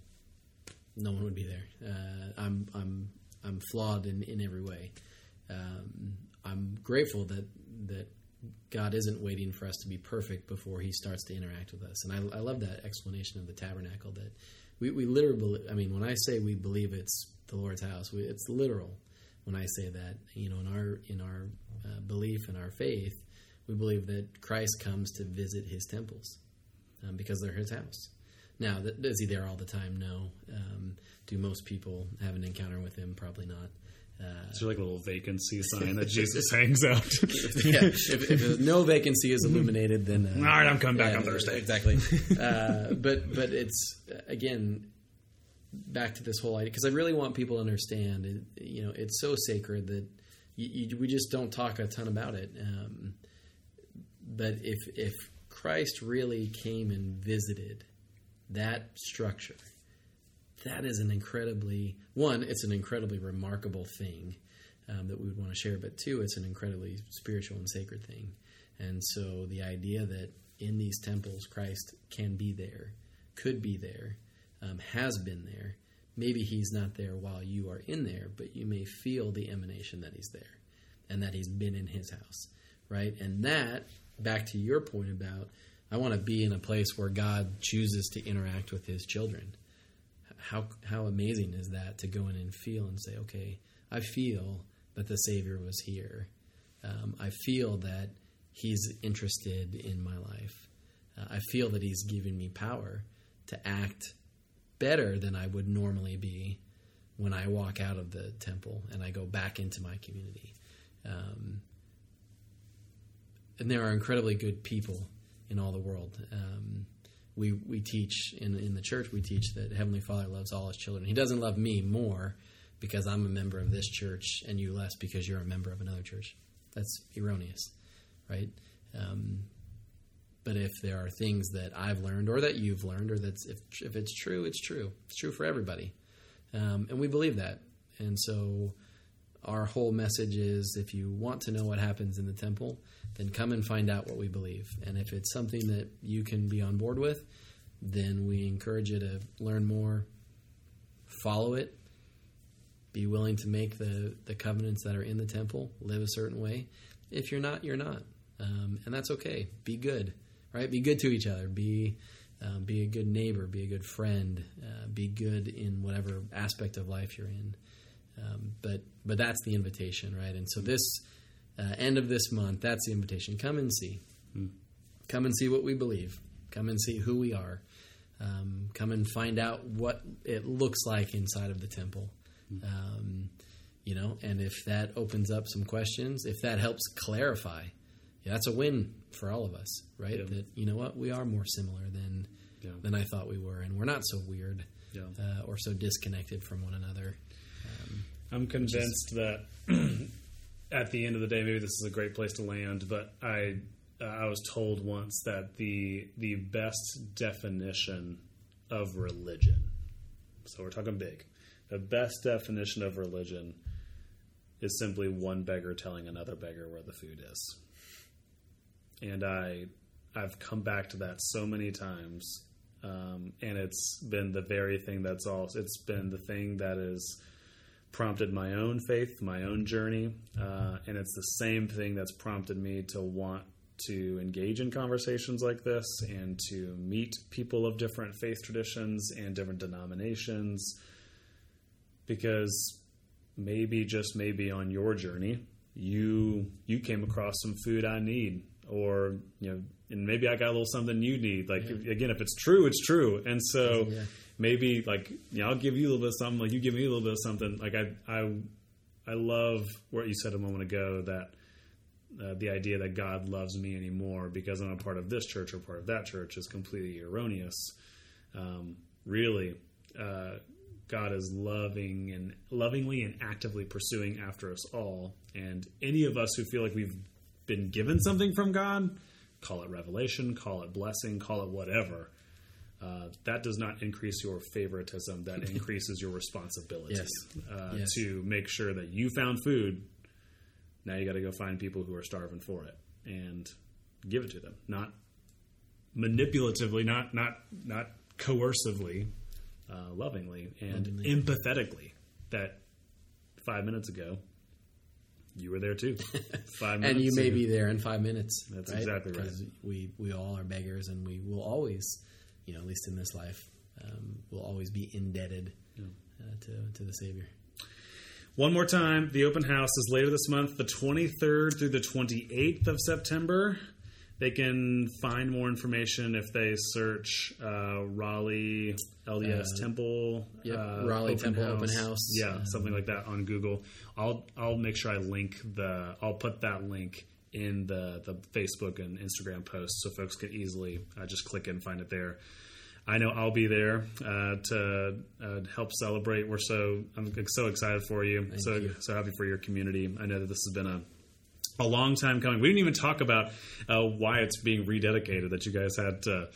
no one would be there. Uh, I'm, I'm, I'm flawed in, in every way. Um, I'm grateful that that God isn't waiting for us to be perfect before he starts to interact with us. And I, I love that explanation of the tabernacle, that we, we literally, I mean, when I say we believe it's the Lord's house, we, it's literal when I say that. You know, in our, in our uh, belief and our faith, we believe that Christ comes to visit his temples um, because they're his house. Now, is he there all the time? No. Um, do most people have an encounter with him? Probably not. Uh, Is there like a little vacancy sign that Jesus hangs out? yeah, if, if no vacancy is illuminated, then uh, all right, I'm coming back yeah, on Thursday. Exactly. uh, but but it's again back to this whole idea, because I really want people to understand. It, you know, it's so sacred that you, you, we just don't talk a ton about it. Um, but if if Christ really came and visited that structure, that is an incredibly, one, it's an incredibly remarkable thing um, that we would want to share, but two, it's an incredibly spiritual and sacred thing. And so the idea that in these temples, Christ can be there, could be there, um, has been there. Maybe he's not there while you are in there, but you may feel the emanation that he's there and that he's been in his house, right? And that, back to your point about, I want to be in a place where God chooses to interact with his children. How how amazing is that to go in and feel and say, okay, I feel that the Savior was here. Um, I feel that he's interested in my life. Uh, I feel that he's given me power to act better than I would normally be when I walk out of the temple and I go back into my community. Um, and there are incredibly good people in all the world. Um, we we teach in in the church, we teach that Heavenly Father loves all his children. He doesn't love me more because I'm a member of this church and you less because you're a member of another church. That's erroneous, right? Um, but if there are things that I've learned or that you've learned, or that's if if it's true, it's true. It's true for everybody, um, and we believe that. And so our whole message is, if you want to know what happens in the temple, then come and find out what we believe. And if it's something that you can be on board with, then we encourage you to learn more, follow it, be willing to make the, the covenants that are in the temple, live a certain way. If you're not, you're not. Um, and that's okay. Be good, right? Be good to each other. Be um, be a good neighbor. Be a good friend. Uh, be good in whatever aspect of life you're in. Um, but but that's the invitation, right? And so this uh, end of this month, that's the invitation. Come and see. Mm. Come and see what we believe. Come and see who we are. Um, come and find out what it looks like inside of the temple. Mm. Um, you know, and if that opens up some questions, if that helps clarify, yeah, that's a win for all of us, right? Yeah. That, you know what, we are more similar than yeah. than I thought we were, and we're not so weird yeah. uh, or so disconnected from one another. Um, I'm convinced is, that at the end of the day, maybe this is a great place to land, but I uh, I was told once that the the best definition of religion, so we're talking big, the best definition of religion is simply one beggar telling another beggar where the food is. And I, I've come back to that so many times, um, and it's been the very thing that's all. It's been the thing that has prompted my own faith, my own journey, uh, and it's the same thing that's prompted me to want to engage in conversations like this and to meet people of different faith traditions and different denominations, because maybe, just maybe, on your journey, you you came across some food I need. Or, you know, and maybe I got a little something you need. Like, yeah. again, if it's true, it's true. And so yeah. maybe, like, you know, I'll give you a little bit of something. Like, you give me a little bit of something. Like, I I, I love what you said a moment ago, that uh, the idea that God loves me anymore because I'm a part of this church or part of that church is completely erroneous. Um, really, uh, God is loving and lovingly and actively pursuing after us all. And any of us who feel like we've been given something from God, call it revelation, call it blessing, call it whatever, uh, that does not increase your favoritism. That increases your responsibility yes. Uh, yes. to make sure that you found food. Now you got to go find people who are starving for it and give it to them, not manipulatively, not not not coercively, uh, lovingly and Lovingly. empathetically. That five minutes ago, you were there too. Five minutes and you may ago. be there in five minutes. That's right? exactly right. Because we, we all are beggars, and we will always, you know, at least in this life, um, will always be indebted yeah. uh, to to the Savior. One more time, the open house is later this month, the twenty-third through the twenty-eighth of September. They can find more information if they search uh, Raleigh L D S uh, Temple. Yep. Uh, Raleigh open Temple house. Open House. Yeah, um, something like that on Google. I'll I'll make sure I link the. I'll put that link in the, the Facebook and Instagram posts so folks can easily uh, just click and find it there. I know I'll be there uh, to uh, help celebrate. We're so I'm so excited for you. Thank so you. so happy for your community. I know that this has been a. A long time coming. We didn't even talk about uh, why it's being rededicated, that you guys had to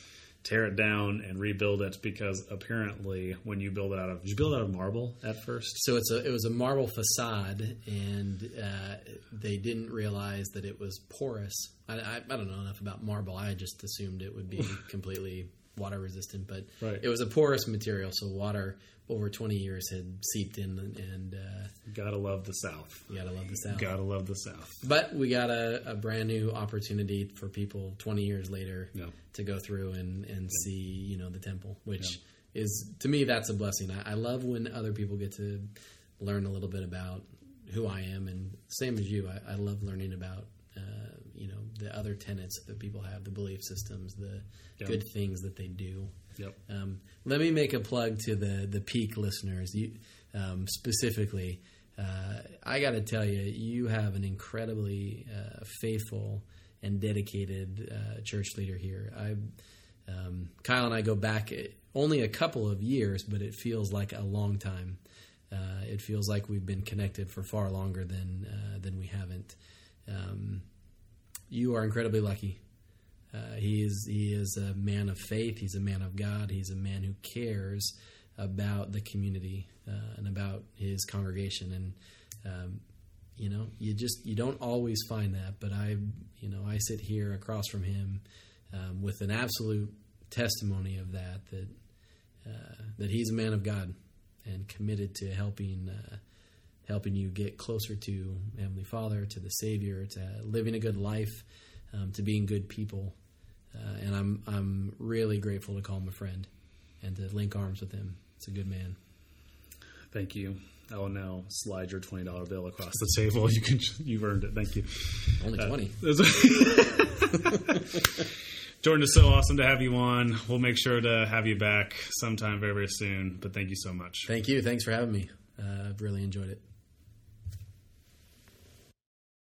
tear it down and rebuild it, because apparently when you build it out of, did you build it out of marble at first? So it's a it was a marble facade, and uh, they didn't realize that it was porous. I, I, I don't know enough about marble. I just assumed it would be completely water resistant, but right. It was a porous material, so water over twenty years had seeped in, and uh, gotta love the South. You gotta love the South. Gotta love the South. But we got a, a brand new opportunity for people twenty years later yeah. to go through and, and yeah. see, you know, the temple, which yeah. is, to me, that's a blessing. I, I love when other people get to learn a little bit about who I am, and same as you, I, I love learning about uh, you know, the other tenets that people have, the belief systems, the yeah. good things that they do. Yep. Um, let me make a plug to the the Peak listeners. You, um, specifically, uh, I got to tell you, you have an incredibly uh, faithful and dedicated uh, church leader here. I, um, Kyle and I go back only a couple of years, but it feels like a long time. Uh, it feels like we've been connected for far longer than uh, than we haven't. Um, you are incredibly lucky. Uh, he is he is a man of faith. He's a man of God. He's a man who cares about the community uh, and about his congregation. And um, you know, you just you don't always find that. But I, you know, I sit here across from him um, with an absolute testimony of that. That uh, that he's a man of God and committed to helping uh, helping you get closer to Heavenly Father, to the Savior, to living a good life, um, to being good people. Uh, and I'm I'm really grateful to call him a friend and to link arms with him. It's a good man. Thank you. I will now slide your twenty dollar bill across the table. You can you've earned it. Thank you. Only twenty. Uh, Jordan, it's so awesome to have you on. We'll make sure to have you back sometime very, very soon. But thank you so much. Thank you. Thanks for having me. Uh, I've really enjoyed it.